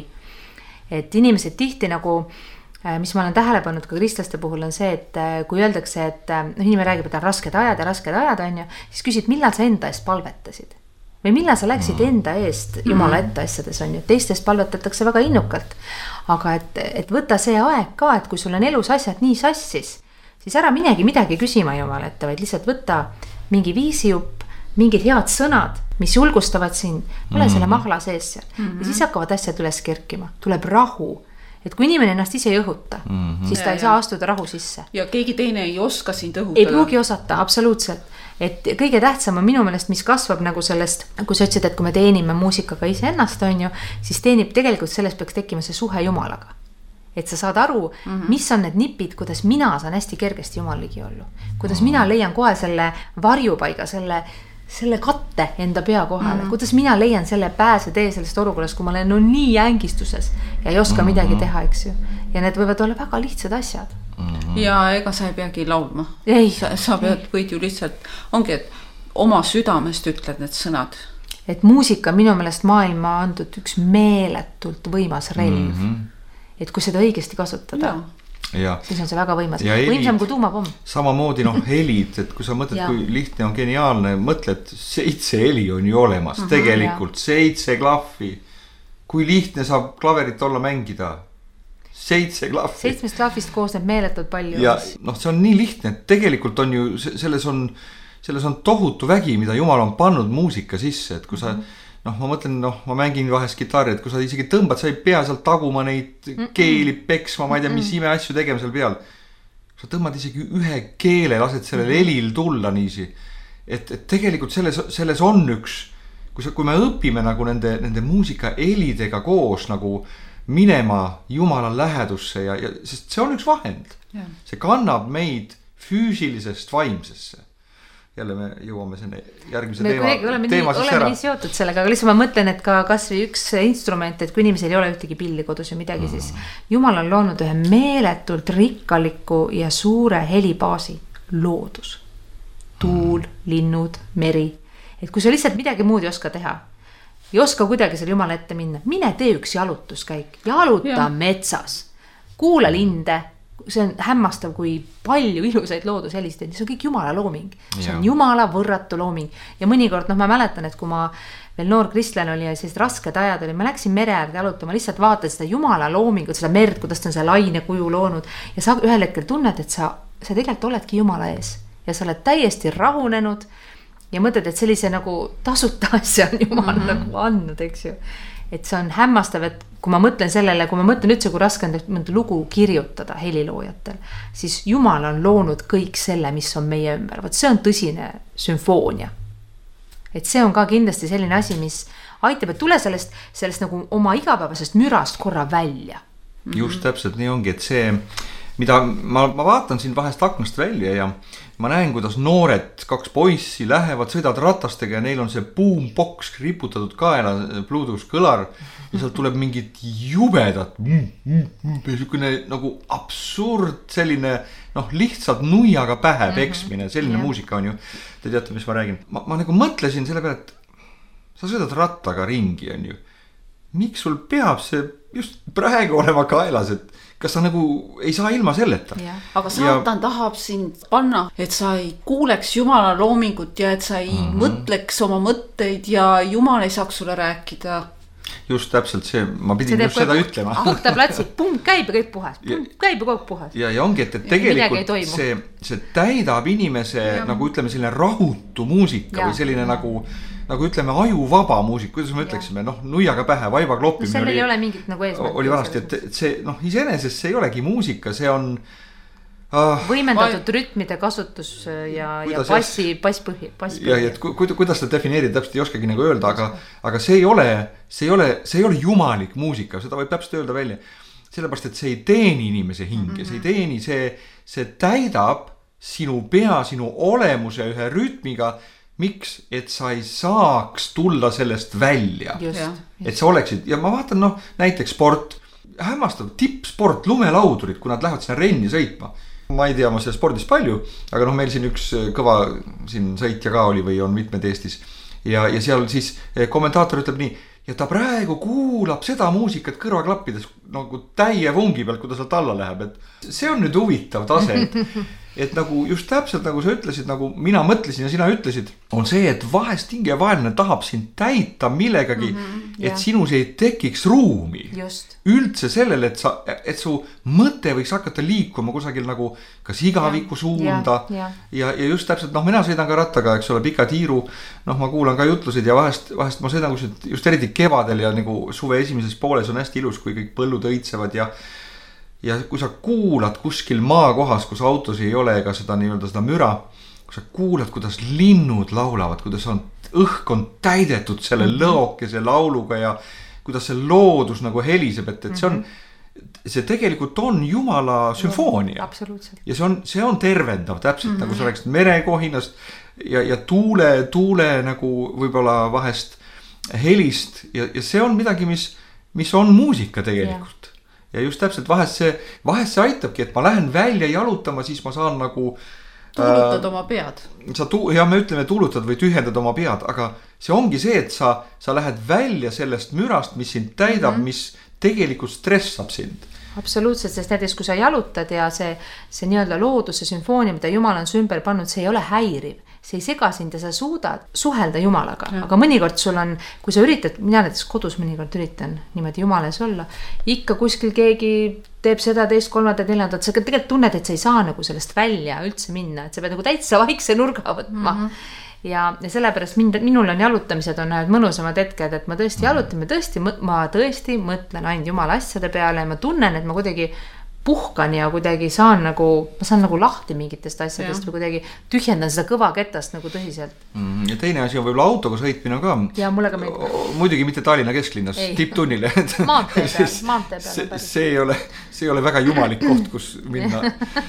Et inimesed tihti nagu, mis ma olen tähele pannud ka kristlaste puhul on see, et kui öeldakse, et no, inimene räägib, et on rasked ajad ja rasked ajad on ju, siis küsid, millal sa enda eest palvetasid? Või millal sa läksid enda eest Jumala ette asjades on ju, teistest palvetatakse väga innukalt. Aga et, et võta see aeg ka, et kui sul on elus asjad nii sassis, siis ära minegi midagi küsima Jumala ette, vaid lihtsalt võta mingi viisijupp, mingid head sõnad, mis julgustavad sind, ole mm-hmm. selle mahla sees seal. Mm-hmm. Ja siis hakkavad asjad üles kerkima, tuleb rahu. Et kui inimene ennast ise ei õhuta, mm-hmm. siis ta ja, ei saa astuda rahu sisse. Ja keegi teine ei oska sind õhutada. Ei pruugi osata, absoluutselt. Et kõige tähtsam on minu meelest, mis kasvab nagu sellest, kui sa ütlesid, et kui me teenime muusikaga ise ennast on ju, siis teenib tegelikult sellest peaks tekkima see suhe Jumalaga. Et sa saad aru, mm-hmm. mis on need nipid, kuidas mina saan hästi kergesti Jumal ligi ollu. Kuidas mm-hmm. mina leian kohe selle varjupaiga, selle, selle katte enda pea kohale. Mm-hmm. Kuidas mina leian selle pääse tee sellest olukorras, kui ma olen no nii ängistuses ja ei oska mm-hmm. midagi teha, eks ju. Ja need võivad olla väga lihtsad asjad. Mm-hmm. Ja ega sa ei peagi laulma. Ei. Sa, sa pead, võid ju lihtsalt, ongi, et oma südamest ütled need sõnad. Et muusika minu meelest maailma andud üks meeletult võimas relv. Mm-hmm. Et kui seda õigesti kasutada, ja. siis on see väga võimas. Võimsam kui tuumapomm. Samamoodi noh, helid, et kui sa mõtled, kui lihtne on geniaalne, mõtled, seitse heli on ju olemas. Mm-hmm, tegelikult ja. Seitse klahvi. Kui lihtne saab klaverit olla mängida? Seitse klahvi. Seitsmest klahvist koosneb meeletult palju. Ja noh, see on nii lihtne, et tegelikult on ju, selles on, selles on tohutu vägi, mida Jumal on pannud muusika sisse, et kui sa, noh, ma mõtlen, noh, ma mängin vahest kitarri, et kui sa isegi tõmbad, sa ei pea seal taguma neid keeli peksma, ma ei tea, mis ime asju tegema seal peal. Sa tõmbad isegi ühe keele, lased sellel helil tulla niisi. Et, et tegelikult selles, selles on üks, kui, sa, kui me õpime nagu nende, nende muusika helidega koos nagu minema Jumala lähedusse ja, ja sest see on üks vahend. Ja. See kannab meid füüsilisest vaimsesse. Jälle me jõuame selle järgmise me teema, oleme teema nii, siis oleme ära. Nii seotud sellega, aga lihtsalt ma mõtlen, et ka kas või üks instrument, et kui inimesel ei ole ühtegi pilli kodus või midagi, mm. siis Jumal on loonud ühe meeletult rikkaliku ja suure helibaasi, loodus, tuul, mm. linnud, meri. Et kui sa lihtsalt midagi muud ei oska teha, ei oska kuidagi selle Jumala ette minna. Mine tee üks jalutuskäik. Jaluta ja. Metsas. Kuula linde. See on hämmastav, kui palju ilusaid loodushelistid. See on kõik Jumala looming. See on ja. Jumala võrratu looming. Ja mõnikord, noh, ma mäletan, et kui ma veel noor kristlane oli ja sellised rasked ajad oli, ma läksin mere äärde jalutama, lihtsalt vaatad seda Jumala loomingut, seda merd, kuidas ta on see laine kuju loonud. Ja sa ühel hetkel tunned, et sa, sa tegelikult oledki Jumala ees. Ja sa oled täiesti rahunenud. Ja mõtled, et sellise nagu tasuta asja on Jumal mm-hmm. nagu andnud, eks ju. Et see on hämmastav, et kui ma mõtlen sellele, kui ma mõtlen üldse, kui raske on mõnda lugu kirjutada heliloojatel, siis Jumal on loonud kõik selle, mis on meie ümber. Võt see on tõsine sümfoonia. Et see on ka kindlasti selline asi, mis aitab, et tule sellest, sellest nagu oma igapäevasest mürast korra välja. Mm-hmm. Just täpselt nii ongi, et see, mida ma, ma vaatan siin vahest aknast välja ja ma näen, kuidas noored kaks poissi lähevad, sõidavad ratastega ja neil on see boombox riputatud kaela, Bluetooth kõlar ja sealt tuleb mingit jubedat mm, mm, mm, selline nagu absurd, selline noh, lihtsalt nuiaga pähe peksmine, selline mm-hmm. muusika on ju, te teate, mis ma räägin. Ma, ma nagu mõtlesin selle peale, et sa sõidad rattaga ringi, on ju. Miks sul peab see just praegu olema kaelas, et kas sa nagu ei saa ilma selleta? Aga saatan ja... tahab sind panna, et sa ei kuuleks Jumala loomingut ja et sa ei mm-hmm. mõtleks oma mõtteid ja Jumal ei saaks sulle rääkida. just täpselt see, ma pidin just seda ütlema. Puhta platsi, pump käib ja kõik puhas, pump käib ja kõik puhas. Ja, ja ongi, et, et tegelikult see, see täidab inimese, ja. nagu ütleme, selline rahutu muusika ja. või selline ja. nagu, nagu ütleme, ajuvaba muusika, kuidas me ütleksime, noh, nuiaga pähe, vaiba kloppimine. No sellel ei ole mingit nagu eesmärk. Oli vanasti, et see, noh, iseenesest see ei olegi muusika, see on Uh, võimendatud vai... rütmide kasutus ja, ja bassi, basspõhi, basspõhi. Ja, et ku, kuidas seda defineerida, täpselt ei oskagi nagu öelda, aga, aga see ei ole, see ei ole, see ei ole jumalik muusika, seda võib täpselt öelda välja. Sellepärast, et see ei teeni inimese hinge, mm-hmm. see ei teeni, see, see täidab sinu pea, sinu olemuse ühe rütmiga, miks, et sa ei saaks tulla sellest välja. Just, et sa oleksid, ja ma vaatan, noh, näiteks sport, hämmastav tippsport, lumelaudurid, kui nad lähevad sinna renni sõitma. Ma ei tea, ma selles spordis palju, aga noh, meil siin üks kõva siin sõitja ka oli või on mitmed Eestis. Ja, ja seal siis kommentaator ütleb nii, ja ta praegu kuulab seda muusikat kõrvaklappides nagu täie vungi pealt, kui ta sealt alla läheb. Et see on nüüd huvitav tase, et, et nagu just täpselt nagu sa ütlesid, nagu mina mõtlesin ja sina ütlesid, on see, et vahest hingevaeline tahab sind täita millegagi, mm-hmm, et ja. sinus ei tekiks ruumi. Just. Üldse sellele, et, sa, et su mõte võiks hakata liikuma kusagil nagu kas igaviku suunda ja, ja. ja, ja just täpselt, noh, mina sõidan ka rattaga, eks ole, pika tiiru, noh, ma kuulan ka jutlusid ja vahest, vahest ma sõidan just, just eriti kevadel ja nagu suve esimeses pooles on hästi ilus, kui kõik põllud õitsevad ja ja kui sa kuulad kuskil maakohas, kus autos ei ole ega seda nii-öelda seda müra, kui sa kuulad, kuidas linnud laulavad, kuidas on, õhk on täidetud selle mm-hmm. lõokese lauluga ja kuidas see loodus nagu heliseb, et, et see on, see tegelikult on Jumala sümfoonia. Absoluutselt. Ja see on, see on tervendav täpselt, mm-hmm. nagu sa rääksid merekohinast ja, ja tuule, tuule nagu võib-olla vahest helist ja, ja see on midagi, mis, mis on muusika tegelikult. Ja, ja just täpselt vahest see, vahest see aitabki, et ma lähen välja jalutama, siis ma saan nagu tuulutad äh, oma pead. Sa tu- ja me ütleme tuulutad või tühjendad oma pead, aga see ongi see, et sa, sa lähed välja sellest mürast, mis sind täidab, mm-hmm. mis tegelikult stressab sind. Absoluutselt, sest näiteks kui sa jalutad ja see, see nii-öelda looduse sümfoonia, mida Jumal on su ümber pannud, see ei ole häiriv. See ei sega sind ja sa suudad suhelda Jumalaga, ja. aga mõnikord sul on, kui sa üritad, mina näiteks kodus mõnikord üritan niimoodi Jumales olla, ikka kuskil keegi teeb seda teist, kolmandat, neljandat, sa tegelikult tunned, et sa ei saa nagu sellest välja üldse minna, et sa pead nagu täitsa vaikse nurga võtma. Mm-hmm. Ja, ja sellepärast mind, minul on jalutamised on näed mõnusamad hetked, et ma tõesti jalutan, ma tõesti, ma tõesti mõtlen ainult Jumala asjade peale ja ma tunnen, et ma kuidagi puhkan ja kuidagi saan nagu, ma saan nagu lahti mingitest asjadest ja. või kuidagi tühjendan seda kõva ketast nagu tõsiselt. Mm, ja teine asi on võib-olla autoga sõitmine ka. Ja mulle ka meeldib. Muidugi mitte Tallinna kesklinnas, tipptunnile. Maantee peal, maantee peal. See, see, ei ole, see ei ole väga jumalik koht, kus minna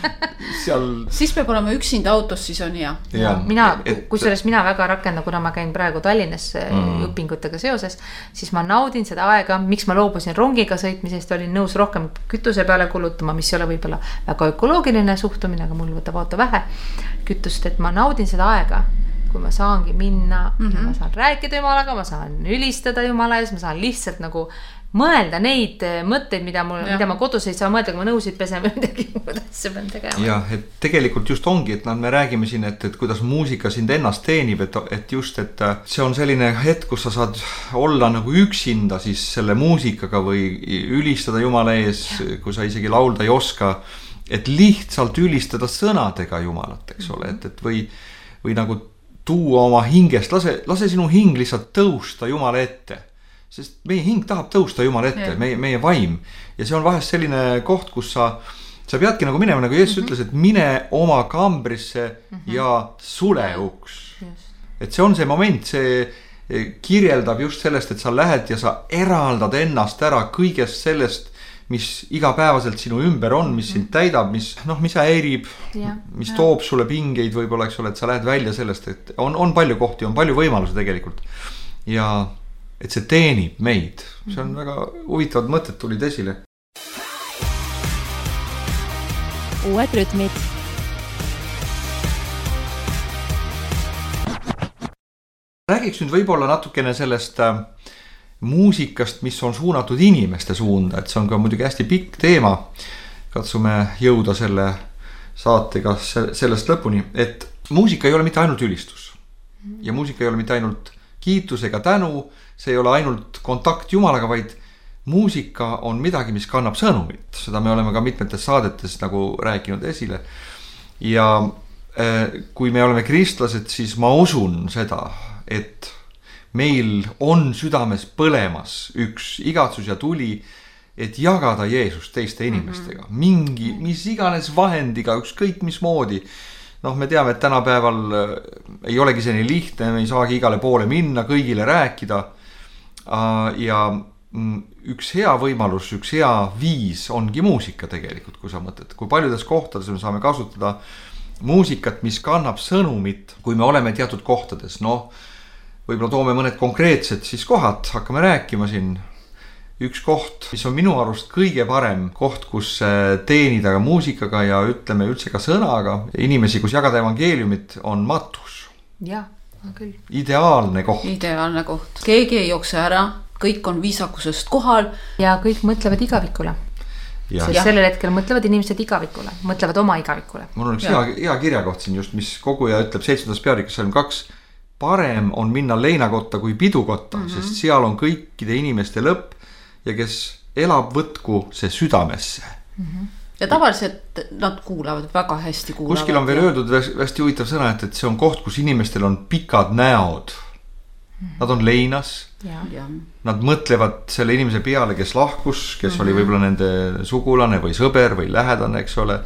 seal. Siis peab olema üksinda autos, siis on hea. Ja, mina, et... kui selles mina väga rakendan, kuna ma käin praegu Tallinnas mm. õpingutega seoses, siis ma naudin seda aega, miks ma loobusin rongiga sõitmisest, olin nõus rohkem kütuse peale kulutama, mis ei ole võib-olla väga ökoloogiline suhtumine, aga mul võtab auto vähe kütust, et ma naudin seda aega, kui ma saangi minna mm-hmm. ja ma saan rääkida Jumalaga, ma saan ülistada Jumala ees, ma saan lihtsalt nagu mõelda neid mõtteid, mida, mul, mida ma kodus ei saa mõelda, kui ma nõusid pesen või midagi muud asja pean tegema. Ja, et tegelikult just ongi, et me räägime siin, et, et kuidas muusika sind ennast teenib, et, et just, et see on selline hetk, kus sa saad olla nagu üksinda siis selle muusikaga või ülistada Jumala ees, ja. kui sa isegi laulda ei oska, et lihtsalt ülistada sõnadega Jumalat, eks ole, et, et või, või nagu tuua oma hingest, lase, lase sinu hing lihtsalt tõusta Jumala ette. Sest meie hing tahab tõusta Jumala ette, meie, meie vaim. Ja see on vahest selline koht, kus sa, sa peadki nagu minema, nagu Jeesus mm-hmm. ütles, et mine oma kambrisse mm-hmm. ja sule uks. Just. Et see on see moment, see kirjeldab just sellest, et sa lähed ja sa eraldad ennast ära kõigest sellest, mis igapäevaselt sinu ümber on, mis sind täidab, mis, noh, mis häirib, ja, mis ja. toob sulle pingeid võib-olla, eks ole, et sa lähed välja sellest, et on, on palju kohti, on palju võimalusi tegelikult. Ja et see teenib meid. See on väga huvitavad mõtted tulid esile. Uued rütmid. Räägiks nüüd võib-olla natukene sellest äh, muusikast, mis on suunatud inimeste suunda, et see on ka muidugi hästi pikk teema. Katsume jõuda selle saatega sellest lõpuni, et muusika ei ole mitte ainult ülistus ja muusika ei ole mitte ainult kiitusega tänu, see ei ole ainult kontakt Jumalaga, vaid muusika on midagi, mis kannab sõnumit. Seda me oleme ka mitmetes saadetes nagu rääkinud esile. Ja kui me oleme kristlased, siis ma usun seda, et meil on südames põlemas üks igatsus ja tuli, et jagada Jeesust teiste inimestega. Mingi, mis iganes vahendiga, ükskõik mismoodi. Noh, me teame, et tänapäeval ei olegi see nii lihtne, me ei saagi igale poole minna, kõigile rääkida. Ja üks hea võimalus, üks hea viis ongi muusika tegelikult, kui sa mõtled. Kui paljudes kohtades me saame kasutada muusikat, mis kannab sõnumit, kui me oleme teatud kohtades. No, võib-olla toome mõned konkreetsed siis kohad, hakkame rääkima siin. Üks koht, mis on minu arust kõige parem koht, kus teenida ka muusikaga ja ütleme üldse ka sõnaga. Inimesi, kus jagada evangeeliumit, on matus. Jah, küll. Ideaalne koht. Ideaalne koht. Keegi ei jookse ära, kõik on viisakusest kohal. Ja kõik mõtlevad igavikule. Sest sellel hetkel mõtlevad inimesed igavikule, mõtlevad oma igavikule. Mul on üks hea, hea kirjakoht siin just, mis koguja ütleb seitsmendas peatükis salm kaks. Parem on minna leinakotta kui pidukotta, mm-hmm. sest seal on kõikide inimeste lõpp ja kes elab võtku see südamesse. Mm-hmm. Ja tavaliselt nad kuulavad, väga hästi kuulavad. Kuskil on veel öeldud hästi huvitav sõna, et, et see on koht, kus inimestel on pikad näod. Nad on leinas. Ja. Ja. Nad mõtlevad selle inimese peale, kes lahkus, kes mm-hmm. oli võib-olla nende sugulane või sõber või lähedane, eks ole.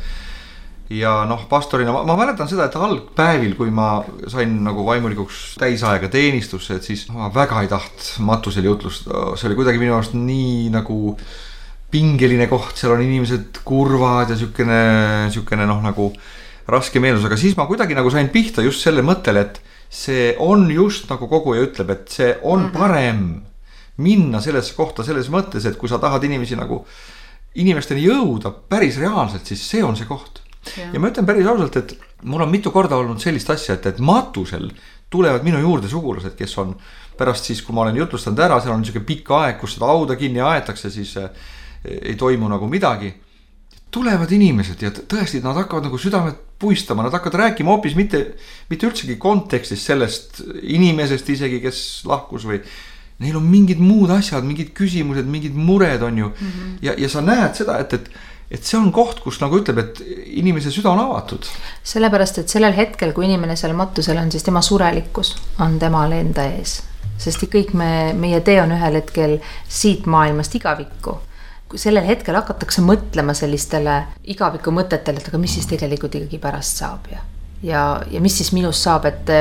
Ja noh, pastorina, ma, ma mäletan seda, et algpäevil, kui ma sain nagu vaimulikuks täisaega teenistusse, et siis ma väga ei taht matusel jutlust. See oli kuidagi minu arust nii nagu pingeline koht, seal on inimesed kurvad ja sükene, sükene noh nagu raske meelus. Aga siis ma kuidagi nagu sain pihta just selle mõttele, et see on just nagu koguja ütleb, et see on parem minna sellesse kohta selles mõttes, et kui sa tahad inimesi nagu inimesteni jõuda päris reaalselt, siis see on see koht. Ja, ja ma ütlen päris ausalt, et mul on mitu korda olnud sellist asja, et, et matusel tulevad minu juurde sugulased, kes on pärast siis, kui ma olen jutlustanud ära, seal on niisugune pikk aeg, kus seda auda kinni aetakse, siis ei toimu nagu midagi. Tulevad inimesed ja tõesti nad hakkavad nagu südamed puistama, nad hakkavad rääkima hoopis mitte, mitte üldsegi kontekstis sellest inimesest isegi, kes lahkus või neil on mingid muud asjad, mingid küsimused, mingid mured on ju. Mm-hmm. Ja, ja sa näed seda, et, et, et see on koht, kus nagu ütleb, et inimese süda on avatud. Sellepärast, et sellel hetkel, kui inimene seal matusel on, siis tema surelikkus on temal enda ees. Sest kõik me, meie tee on ühel hetkel siit maailmast igavikku. Sellel hetkel hakatakse mõtlema sellistele igaviku mõtetele, et aga mis siis tegelikult ikkagi pärast saab ja, ja, ja mis siis minust saab, et,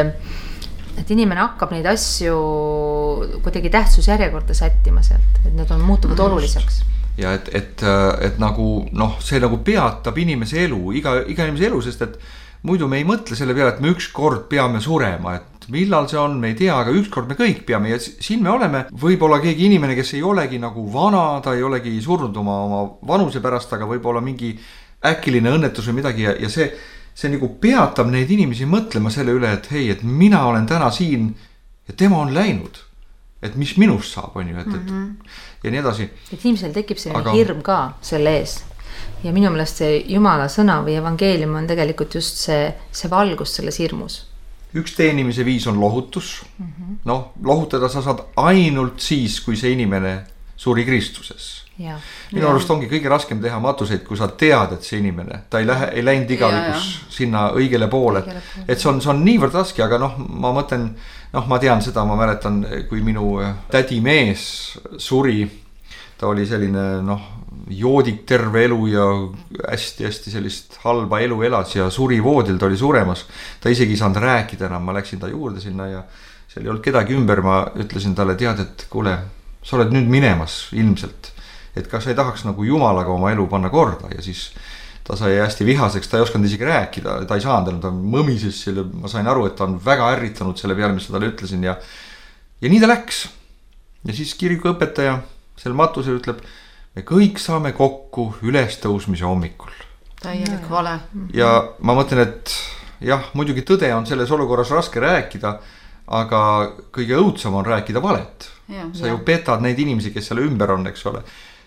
et inimene hakkab neid asju kuidagi tähtsusjärjekorda sättima sealt, et need on muutuvad oluliseks. Ja et, et, et nagu, noh, see nagu peatab inimese elu, iga, iga inimese elu, sest et muidu me ei mõtle selle peale, et me üks kord peame surema, et millal see on, me ei tea, aga ükskord me kõik peame ja siin me oleme võib-olla keegi inimene, kes ei olegi nagu vana, ta ei olegi surnud oma, oma vanuse pärast, aga võib-olla mingi äkiline õnnetus või midagi ja, ja see, see nagu peatab neid inimesi mõtlema selle üle, et hei, et mina olen täna siin ja tema on läinud, et mis minust saab, on ju, et, et ja nii edasi. Et inimesel tekib selline aga... hirm ka selle ees ja minu meelest see Jumala sõna või evangeelium on tegelikult just see, see valgus selles hirmus. Üks teenimise viis on lohutus. Mm-hmm. Noh, lohutada sa saad ainult siis, kui see inimene suri Kristuses. Ja. Minu ja. arust ongi kõige raskem teha matuseid, kui sa tead, et see inimene, ta ei, lähe, ei läinud igavikus ja, ja. sinna õigele poole. Õigele poole. Et see on, see on niivõrd raske, aga noh, ma mõtlen, noh, ma tean seda, ma mäletan, kui minu tädi mees suri, ta oli selline, noh, joodik terve elu ja hästi-hästi sellist halba elu elas ja suri voodil, ta oli suremas. Ta isegi ei saanud rääkida enam, ma läksin ta juurde sinna ja seal ei olnud kedagi ümber, ma ütlesin talle, tead, et kuule, sa oled nüüd minemas ilmselt, et kas sa ei tahaks nagu Jumalaga oma elu panna korda ja siis ta sai hästi vihaseks, ta ei osanud isegi rääkida, ta ei saanud, ta mõmises selle, ma sain aru, et ta on väga ärritanud selle peale, mis talle ütlesin ja, ja nii ta läks. Ja siis kirikuõpetaja seal matusel ütleb, me kõik saame kokku ülestõusmise hommikul. Täielik vale. Ja ma mõtlen, et jah, muidugi tõde on selles olukorras raske rääkida, aga kõige õudsam on rääkida valet. Ja, sa ja. ju petad neid inimesi, kes selle ümber on, eks ole.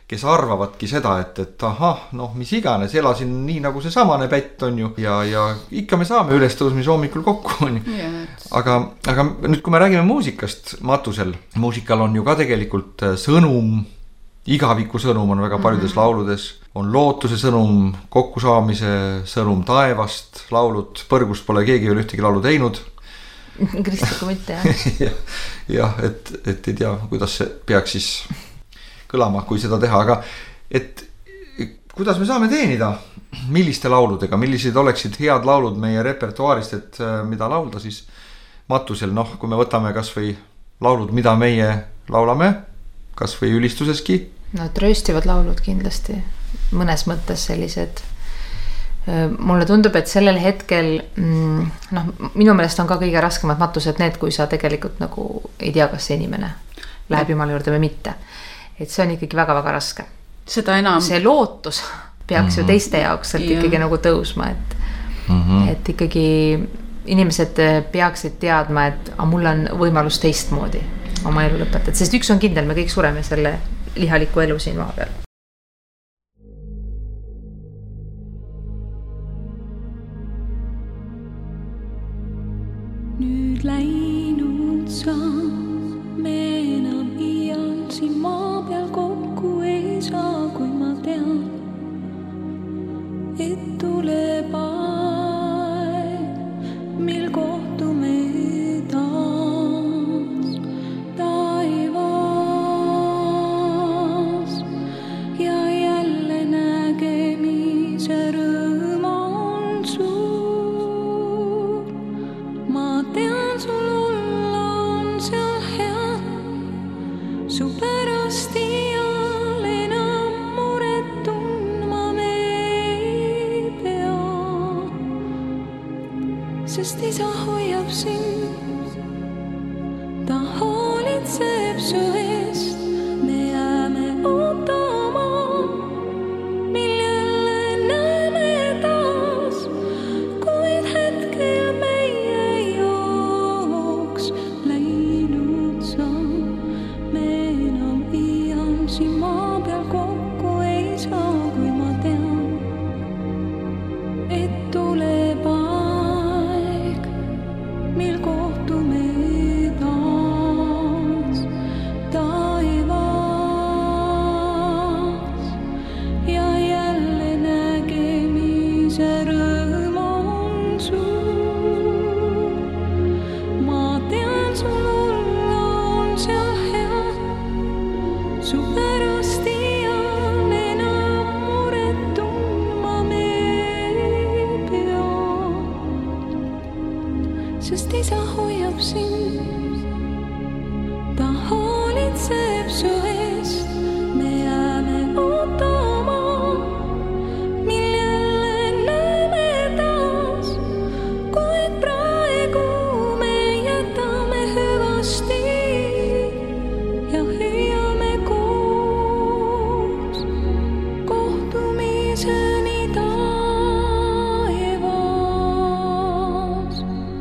kes arvavadki seda, et, et ahah, noh, mis iganes, elasin nii nagu see samane pätt on ju ja, ja ikka me saame ülestõusmise hommikul kokku on ju. Aga, aga nüüd, kui me räägime muusikast matusel, muusikal on ju ka tegelikult sõnum, igaviku sõnum on väga paljudes mm-hmm. lauludes, on lootuse sõnum, kokkusaamise sõnum taevast, laulud, põrgust pole keegi veel ühtegi laulu teinud. Kristliku mitte, jah. jah, et, et ei tea, kuidas see peaks siis kõlama, kui seda teha, aga et kuidas me saame teenida, milliste lauludega, millised oleksid head laulud meie repertuaarist, et mida laulda siis matusel, noh, kui me võtame kas või laulud, mida meie laulame, kas või ülistuseski. No trööstivad laulud kindlasti, mõnes mõttes sellised. Mulle tundub, et sellel hetkel, noh, minu meelest on ka kõige raskemad matused need, kui sa tegelikult nagu ei tea, kas see inimene läheb Jumala juurde või mitte. Et see on ikkagi väga-väga raske. Seda enam. See lootus peaks mm-hmm. ju teiste jaoks sealt ikkagi nagu tõusma, et, mm-hmm. et ikkagi inimesed peaksid teadma, et a, mul on võimalus teistmoodi oma elu lõpetada, sest üks on kindel, me kõik sureme selle lihaliku elu siin maa peal. Nüüd läinud sa, me enam iial siin maa peal kokku ei saa, kui ma tean, et tuleb aeg, mil kohtume taas taivas ja jälle nägemise rõõm on suur. Ma tean, sul olla on seal hea, su pärast iial enam muret tundma me ei pea, sest isa hoiab sind, ta hoolitseb su eest, me jääme ootama, mil jälle näeme taas, kuid hetkel meie jooks läinud sa, me enam iial siin maa peal kokku ei saa, kui ma tean, et tuleb aeg, mil kohtume taas taivas ja jälle nägemise rõõm on suur. Ma tean, sul olla on seal hea, su pärast iial enam muret tundma me ei pea, sest isa hoiab sind, ta hoolitseb su eest, me jääme ootama, mil jälle näeme taas, kuid praegu me jätame hüvasti ja hüüame koos kohtumiseni taevas.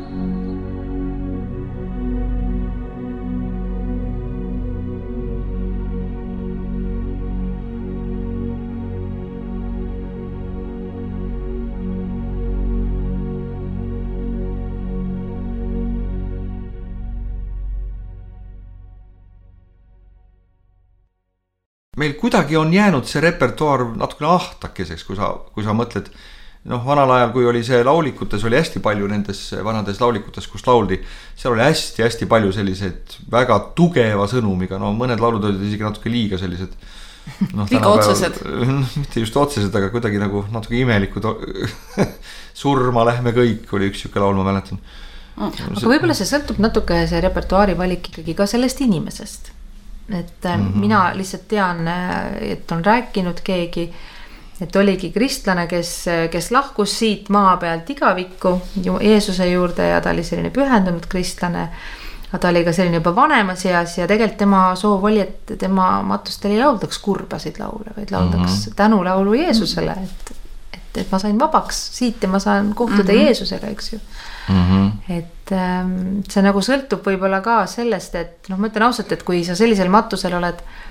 Meil kuidagi on jäänud see repertuaar natukene ahtakeseks, kui sa, kui sa mõtled, noh, vanal ajal, kui oli see laulikutes, oli hästi palju nendes vanades laulikutes, kus lauldi, seal oli hästi-hästi palju selliseid väga tugeva sõnumiga, no mõned laulud olid isegi natuke liiga sellised, noh, liiga otsesed. Mitte just otsesed, aga kuidagi nagu natuke imelikud. Surma lähme kõik, oli üks siuke laul, ma mäletan. Aga võib-olla see sõltub natuke see repertuaari valik ikkagi ka sellest inimesest. Et mm-hmm. mina lihtsalt tean, et on rääkinud keegi, et oligi kristlane, kes, kes lahkus siit maa pealt igavikku Jeesuse juurde ja ta oli selline pühendunud kristlane, aga ta oli ka selline juba vanemas eas ja tegelikult tema soov oli, et tema matustel ei lauldaks kurbasid laule, vaid lauldaks mm-hmm. tänulaulu Jeesusele, et, et, et ma sain vabaks siit ja ma saan kohtuda mm-hmm. Jeesusega, eks ju. Mm-hmm. Et ähm, see nagu sõltub võib-olla ka sellest, et noh, ma ütlen ausalt, et kui sa sellisel matusel oled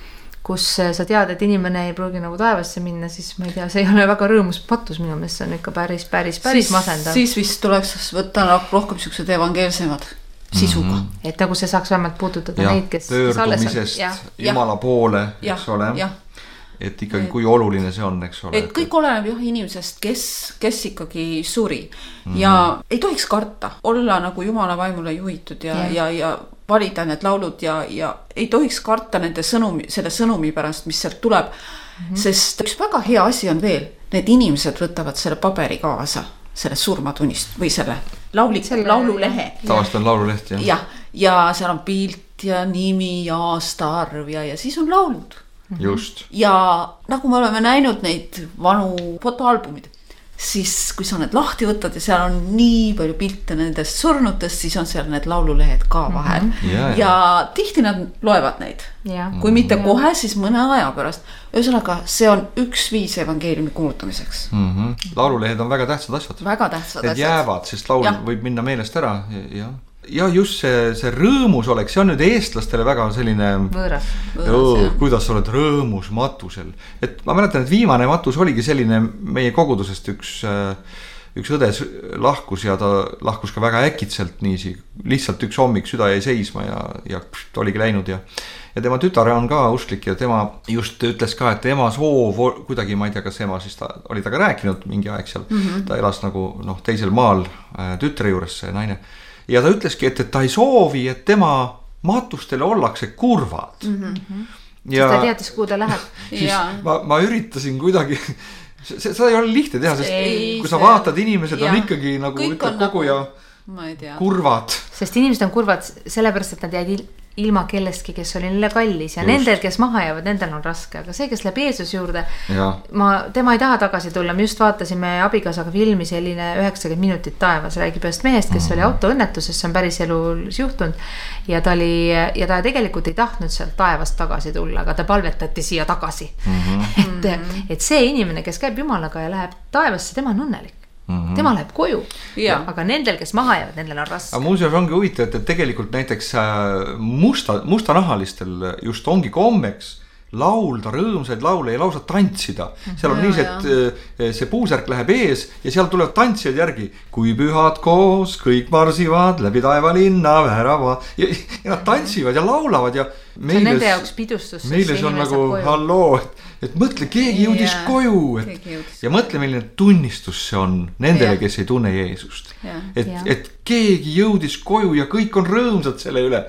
kus sa tead, et inimene ei pruugi nagu taevasse minna, siis ma ei tea, see ei ole väga rõõmus matus minu meelest, see on ikka päris, päris, päris siis, masendav. Siis vist tuleks võtta rohkem siuksed evangeelsemad sisuga. Mm -hmm. Et nagu see saaks vähemalt puudutada ja, neid, kes pöördumisest ja, Jumala poole, ja, eks ole. Ja. Et ikkagi, kui oluline see on, eks ole. Et kõik oleneb jah inimesest, kes, kes ikkagi suri. Mm -hmm. Ja ei tohiks karta, olla nagu Jumala vaimule juhitud ja, ja, ja, ja valida need laulud ja, ja ei tohiks karta nende sõnumi, selle sõnumi pärast, mis sealt tuleb. Mm -hmm. Sest üks väga hea asi on veel, need inimesed võtavad selle paberi kaasa, selle surmatunist või selle laulik, selle laululehe. Tavaliselt on laululeht, jah. Ja, ja seal on pilt ja nimi ja aastaarv ja, ja siis on laulud. Just. Ja nagu me oleme näinud neid vanu fotoalbumid, siis kui sa need lahti võtad ja seal on nii palju pilte nendest surnutest, siis on seal need laululehed ka vahel. Mm-hmm. Yeah. Ja tihti nad loevad neid. Yeah. Kui mitte yeah. kohe, siis mõne aja pärast. Ühesõnaga, see on üks viis evangeeliumi kuulutamiseks. Mm-hmm. Laululehed on väga tähtsad asjad. Väga tähtsad Need asjad. jäävad, sest laul ja. võib minna meelest ära. Ja, ja just see, see rõõmus oleks, see on nüüd eestlastele väga selline võõras, võõras kuidas sa oled rõõmus matusel. Et ma mäletan, et viimane matus oligi selline meie kogudusest üks, üks õdes lahkus ja ta lahkus ka väga äkitselt niisi. Lihtsalt üks hommik süda jäi seisma ja, ja pst, oligi läinud ja ja tema tütar on ka usklik ja tema just ütles ka, et tema soov kuidagi, ma ei tea, kas ema siis ta oli ta ka rääkinud mingi aeg seal. Mm-hmm. Ta elas nagu noh, teisel maal tütre juures see naine. Ja ta ütleski, et, et ta ei soovi, et tema matustele ollakse kurvad. Mm-hmm. Ja ta teadis, kuhu ta läheb. ma, ma üritasin kuidagi, see, seda ei ole lihtne teha, sest ei, kui sa see... vaatad, inimesed ja. on ikkagi nagu ütleb kogu ja kurvad. Sest inimesed on kurvad sellepärast, et nad jäid ilma kellestki, kes oli neile kallis ja Just. nendel, kes maha jäävad, nendel on raske, aga see, kes läheb Jeesus juurde, ma, tema ei taha tagasi tulla, me just vaatasime abikaasaga filmi selline üheksakümmend minutit taevas, räägib ühest mehest, kes mm. oli autoõnnetuses, see on päris elus juhtunud ja ta oli, ja ta tegelikult ei tahtnud sealt taevast tagasi tulla, aga ta palvetati siia tagasi. Mm-hmm. et, et see inimene, kes käib Jumalaga ja läheb taevasse, tema on õnnelik. Mm-hmm. Tema läheb koju, aga nendel, kes maha jäävad, nendel on raske. Muuseas ongi huvitav, et tegelikult näiteks musta, mustanahalistel just ongi kommeks laulda rõõmsaid laule ja lausa tantsida. Seal on ja, nii, et see puusärk läheb ees ja seal tulevad tantsijad järgi. Kui pühad koos, kõik marsivad läbi taevalinna värava ja, ja nad tantsivad ja laulavad ja meile, see on nende jaoks pidustus. Meile see on nagu halloo, et, et mõtle, keegi jõudis yeah. koju et, jõudis. Ja mõtle, milline tunnistus see on nendele, yeah. kes ei tunne Jeesust yeah. Et, yeah. et keegi jõudis koju ja kõik on rõõmsad selle üle.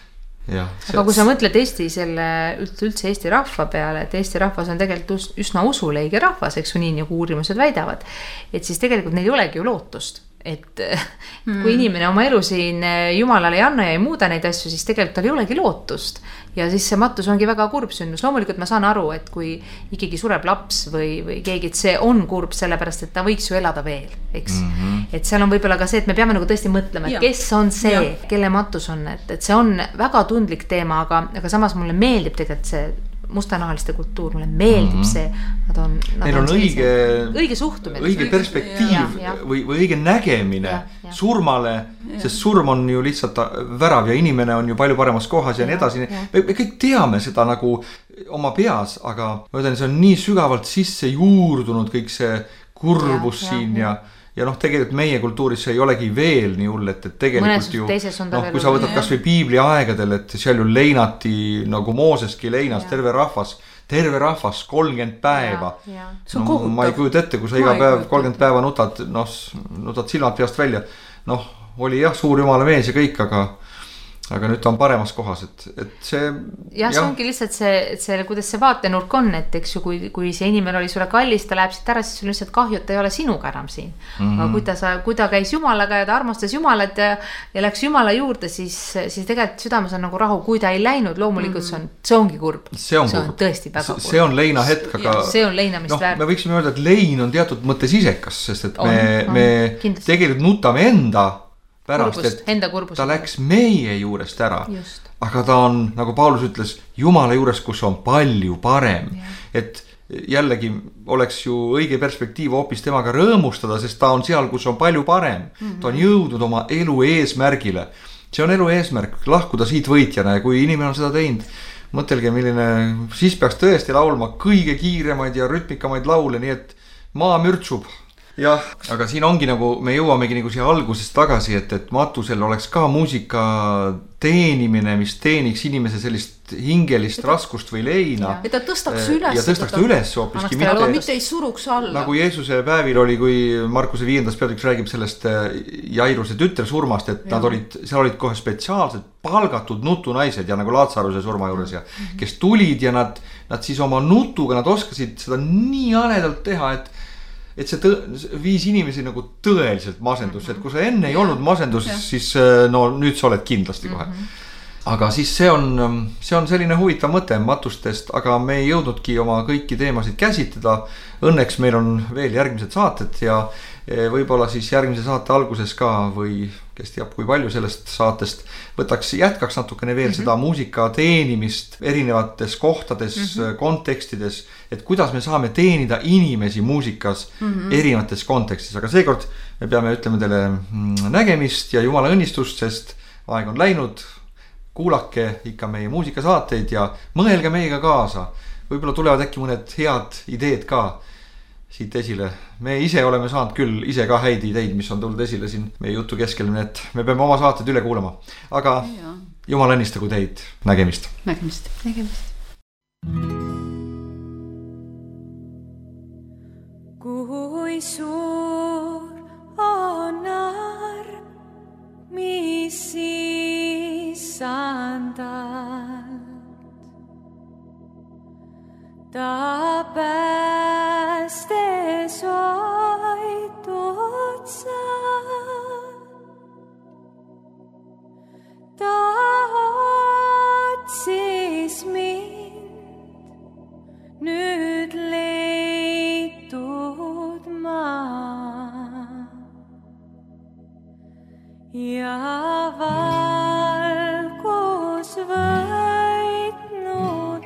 Ja, aga kui sa mõtled Eesti selle üldse Eesti rahva peale, et Eesti rahvas on tegelikult üsna usuleige rahvas, eks ju, nii nagu uurimused väidavad, et siis tegelikult neil ei olegi ju lootust, et mm. kui inimene oma elu siin Jumalale ei anna ja ei muuda neid asju, siis tegelikult tal ei olegi lootust ja siis see matus ongi väga kurb sündmus. Loomulikult ma saan aru, et kui ikkagi sureb laps või, või keegi, et see on kurb sellepärast, et ta võiks ju elada veel, eks mm-hmm. et seal on võib-olla ka see, et me peame nagu tõesti mõtlema, et kes on see, ja. Kelle matus on, et, et see on väga tundlik teema, aga, aga samas mulle meeldib tegelikult see mustanahaliste kultuur, mulle meeldib mm-hmm. see, nad on, nad Neil on, on õige, õige suhtumine, õige perspektiiv ja, ja. Või, või õige nägemine ja, ja. surmale, ja. Sest surm on ju lihtsalt värav ja inimene on ju palju paremas kohas ja, ja nii edasi. Me, me kõik teame seda nagu oma peas, aga ma ütlen, see on nii sügavalt sisse juurdunud kõik see kurbus ja, siin ja, ja ja noh, tegelikult meie kultuuris see ei olegi veel nii hull, et, et tegelikult ju, noh, kui sa võtad kas või piibli aegadel, et seal ju leinati nagu Mooseski leinas ja. terve rahvas, terve rahvas kolmkümmend päeva. No, ma ei kujuta ette, kui sa iga päev kolmkümmend päeva nutad, noh, nutad silmad peast välja. Noh, oli jah, suur jumala mees ja kõik, aga aga nüüd ta on paremas kohas, et, et see jah, see ongi lihtsalt see, et see, kuidas see vaatenurk on, et eks ju, kui, kui see inimene oli sulle kallis, ta läheb siit ära, siis sul lihtsalt kahju, et ta ei ole sinuga enam siin mm-hmm. aga kui ta, kui ta käis Jumalaga ja ta armastas Jumalat ja, ja läks Jumala juurde, siis, siis tegelikult südames on nagu rahu, kui ta ei läinud, loomulikult mm-hmm. see on, see ongi kurb see on, see on tõesti väga kurb see on leina hetk, aga see on leinamist no, väärt me võiksime öelda, et lein on teatud mõttes isekas, sest et on, me, on, me kindlasti. Tegelikult nutame enda pärast, kurbust, et ta läks meie juurest ära, Just. Aga ta on, nagu Paulus ütles, Jumala juures, kus on palju parem, ja. Et jällegi oleks ju õige perspektiiv hoopis temaga rõõmustada, sest ta on seal, kus on palju parem, mm-hmm. ta on jõudnud oma elu eesmärgile, see on elu eesmärk, lahkuda siit võitjana ja kui inimene on seda teinud, mõtelge, milline, siis peaks tõesti laulma kõige kiiremaid ja rütmikamaid laule, nii et maa mürtsub. Jah, aga siin ongi nagu, me jõuamegi nagu siia algusest tagasi, et, et matusel oleks ka muusika teenimine, mis teeniks inimese sellist hingelist raskust või leina. Ja ta tõstaks üles. Ja tõstaks ta üles hoopiski. Mitte, mitte ei suruks alla. Nagu Jeesuse päevil oli, kui Markuse viiendas peatüks räägib sellest Jairuse tütre surmast, et ja. Nad olid, seal olid kohe spetsiaalselt palgatud nutunaised ja nagu Laatsaruse surma juures ja mm-hmm. kes tulid ja nad, nad siis oma nutuga, nad oskasid seda nii aledalt teha, et et see tõ- viis inimesi nagu tõeliselt masendusse, et kui sa enne ei ja. Olnud masendus, ja. Siis no nüüd sa oled kindlasti kohe. Mm-hmm. Aga siis see on, see on selline huvitav mõte matustest, aga me ei jõudnudki oma kõiki teemasid käsitleda. Õnneks meil on veel järgmised saated ja võib-olla siis järgmise saate alguses ka või kes teab, kui palju sellest saatest võtaks, jätkaks natukene veel mm-hmm. seda muusika teenimist erinevates kohtades, mm-hmm. kontekstides, et kuidas me saame teenida inimesi muusikas mm-hmm. erinevates kontekstis, aga seekord me peame ütlema teile nägemist ja Jumala õnnistust, sest aeg on läinud, kuulake ikka meie muusikasaateid ja mõelge meiega kaasa, võib-olla tulevad äkki mõned head ideed ka siit esile. Me ise oleme saanud küll ise ka häid ideid, mis on tulnud esile siin meie jutu keskel, nii et me peame oma saated üle kuulama. Aga ja. Jumal õnnistagu teid, nägemist. Nägemist. Nägemist. Kui suur on arm, mis issandalt ta päästes vaid otsa. Ta otsis mind, nüüd leitud ma ja valgus võitnud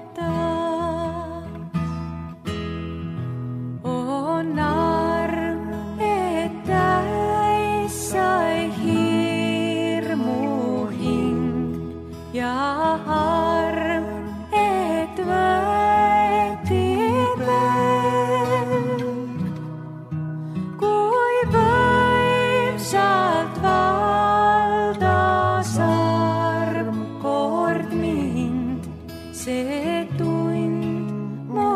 on arm, et täis sai hirmu hing ja arm, et võeti veel. Kui võimsalt valdas arm kord mind, see tund mu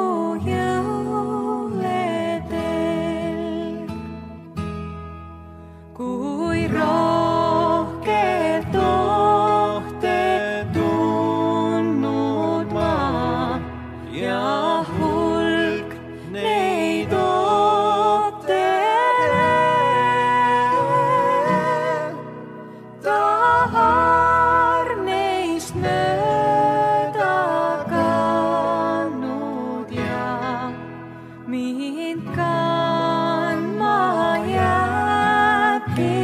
kui rohkelt ohte tundnud ma ja hulk neid ootel. Tahar neist mööda kannud ja mind kandma jääbki.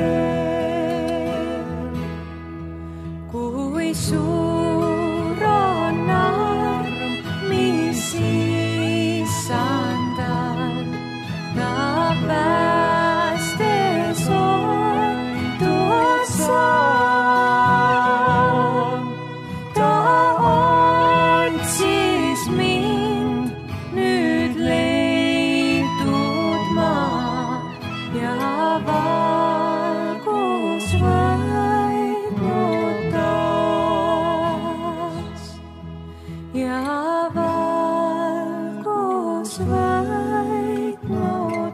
Kui suur on arm, mis issandalt ta päästes oitud saab. Ta otsis mind, nüüd leitud ma ja valgus võitnud taas ja valgus võitnud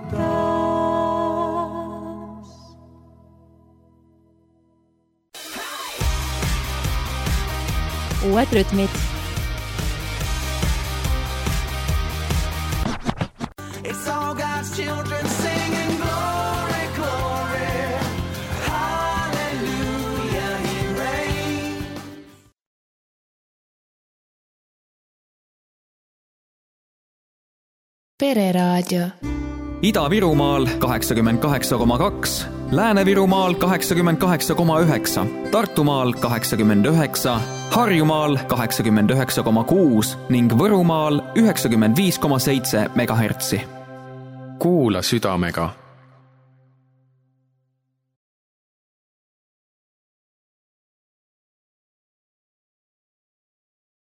taas. Uued rütmid. It's all God's children singing glory, glory, hallelujah, he reigns. Pereraadio. Ida-Virumaal kaheksakümmend kaheksa koma kaks, Lääne-Virumaal kaheksakümmend kaheksa koma üheksa, Tartumaal kaheksakümmend üheksa, Harjumaal kaheksakümmend üheksa koma kuus ning Võrumaal üheksakümmend viis koma seitse megahertsi. Kuula südamega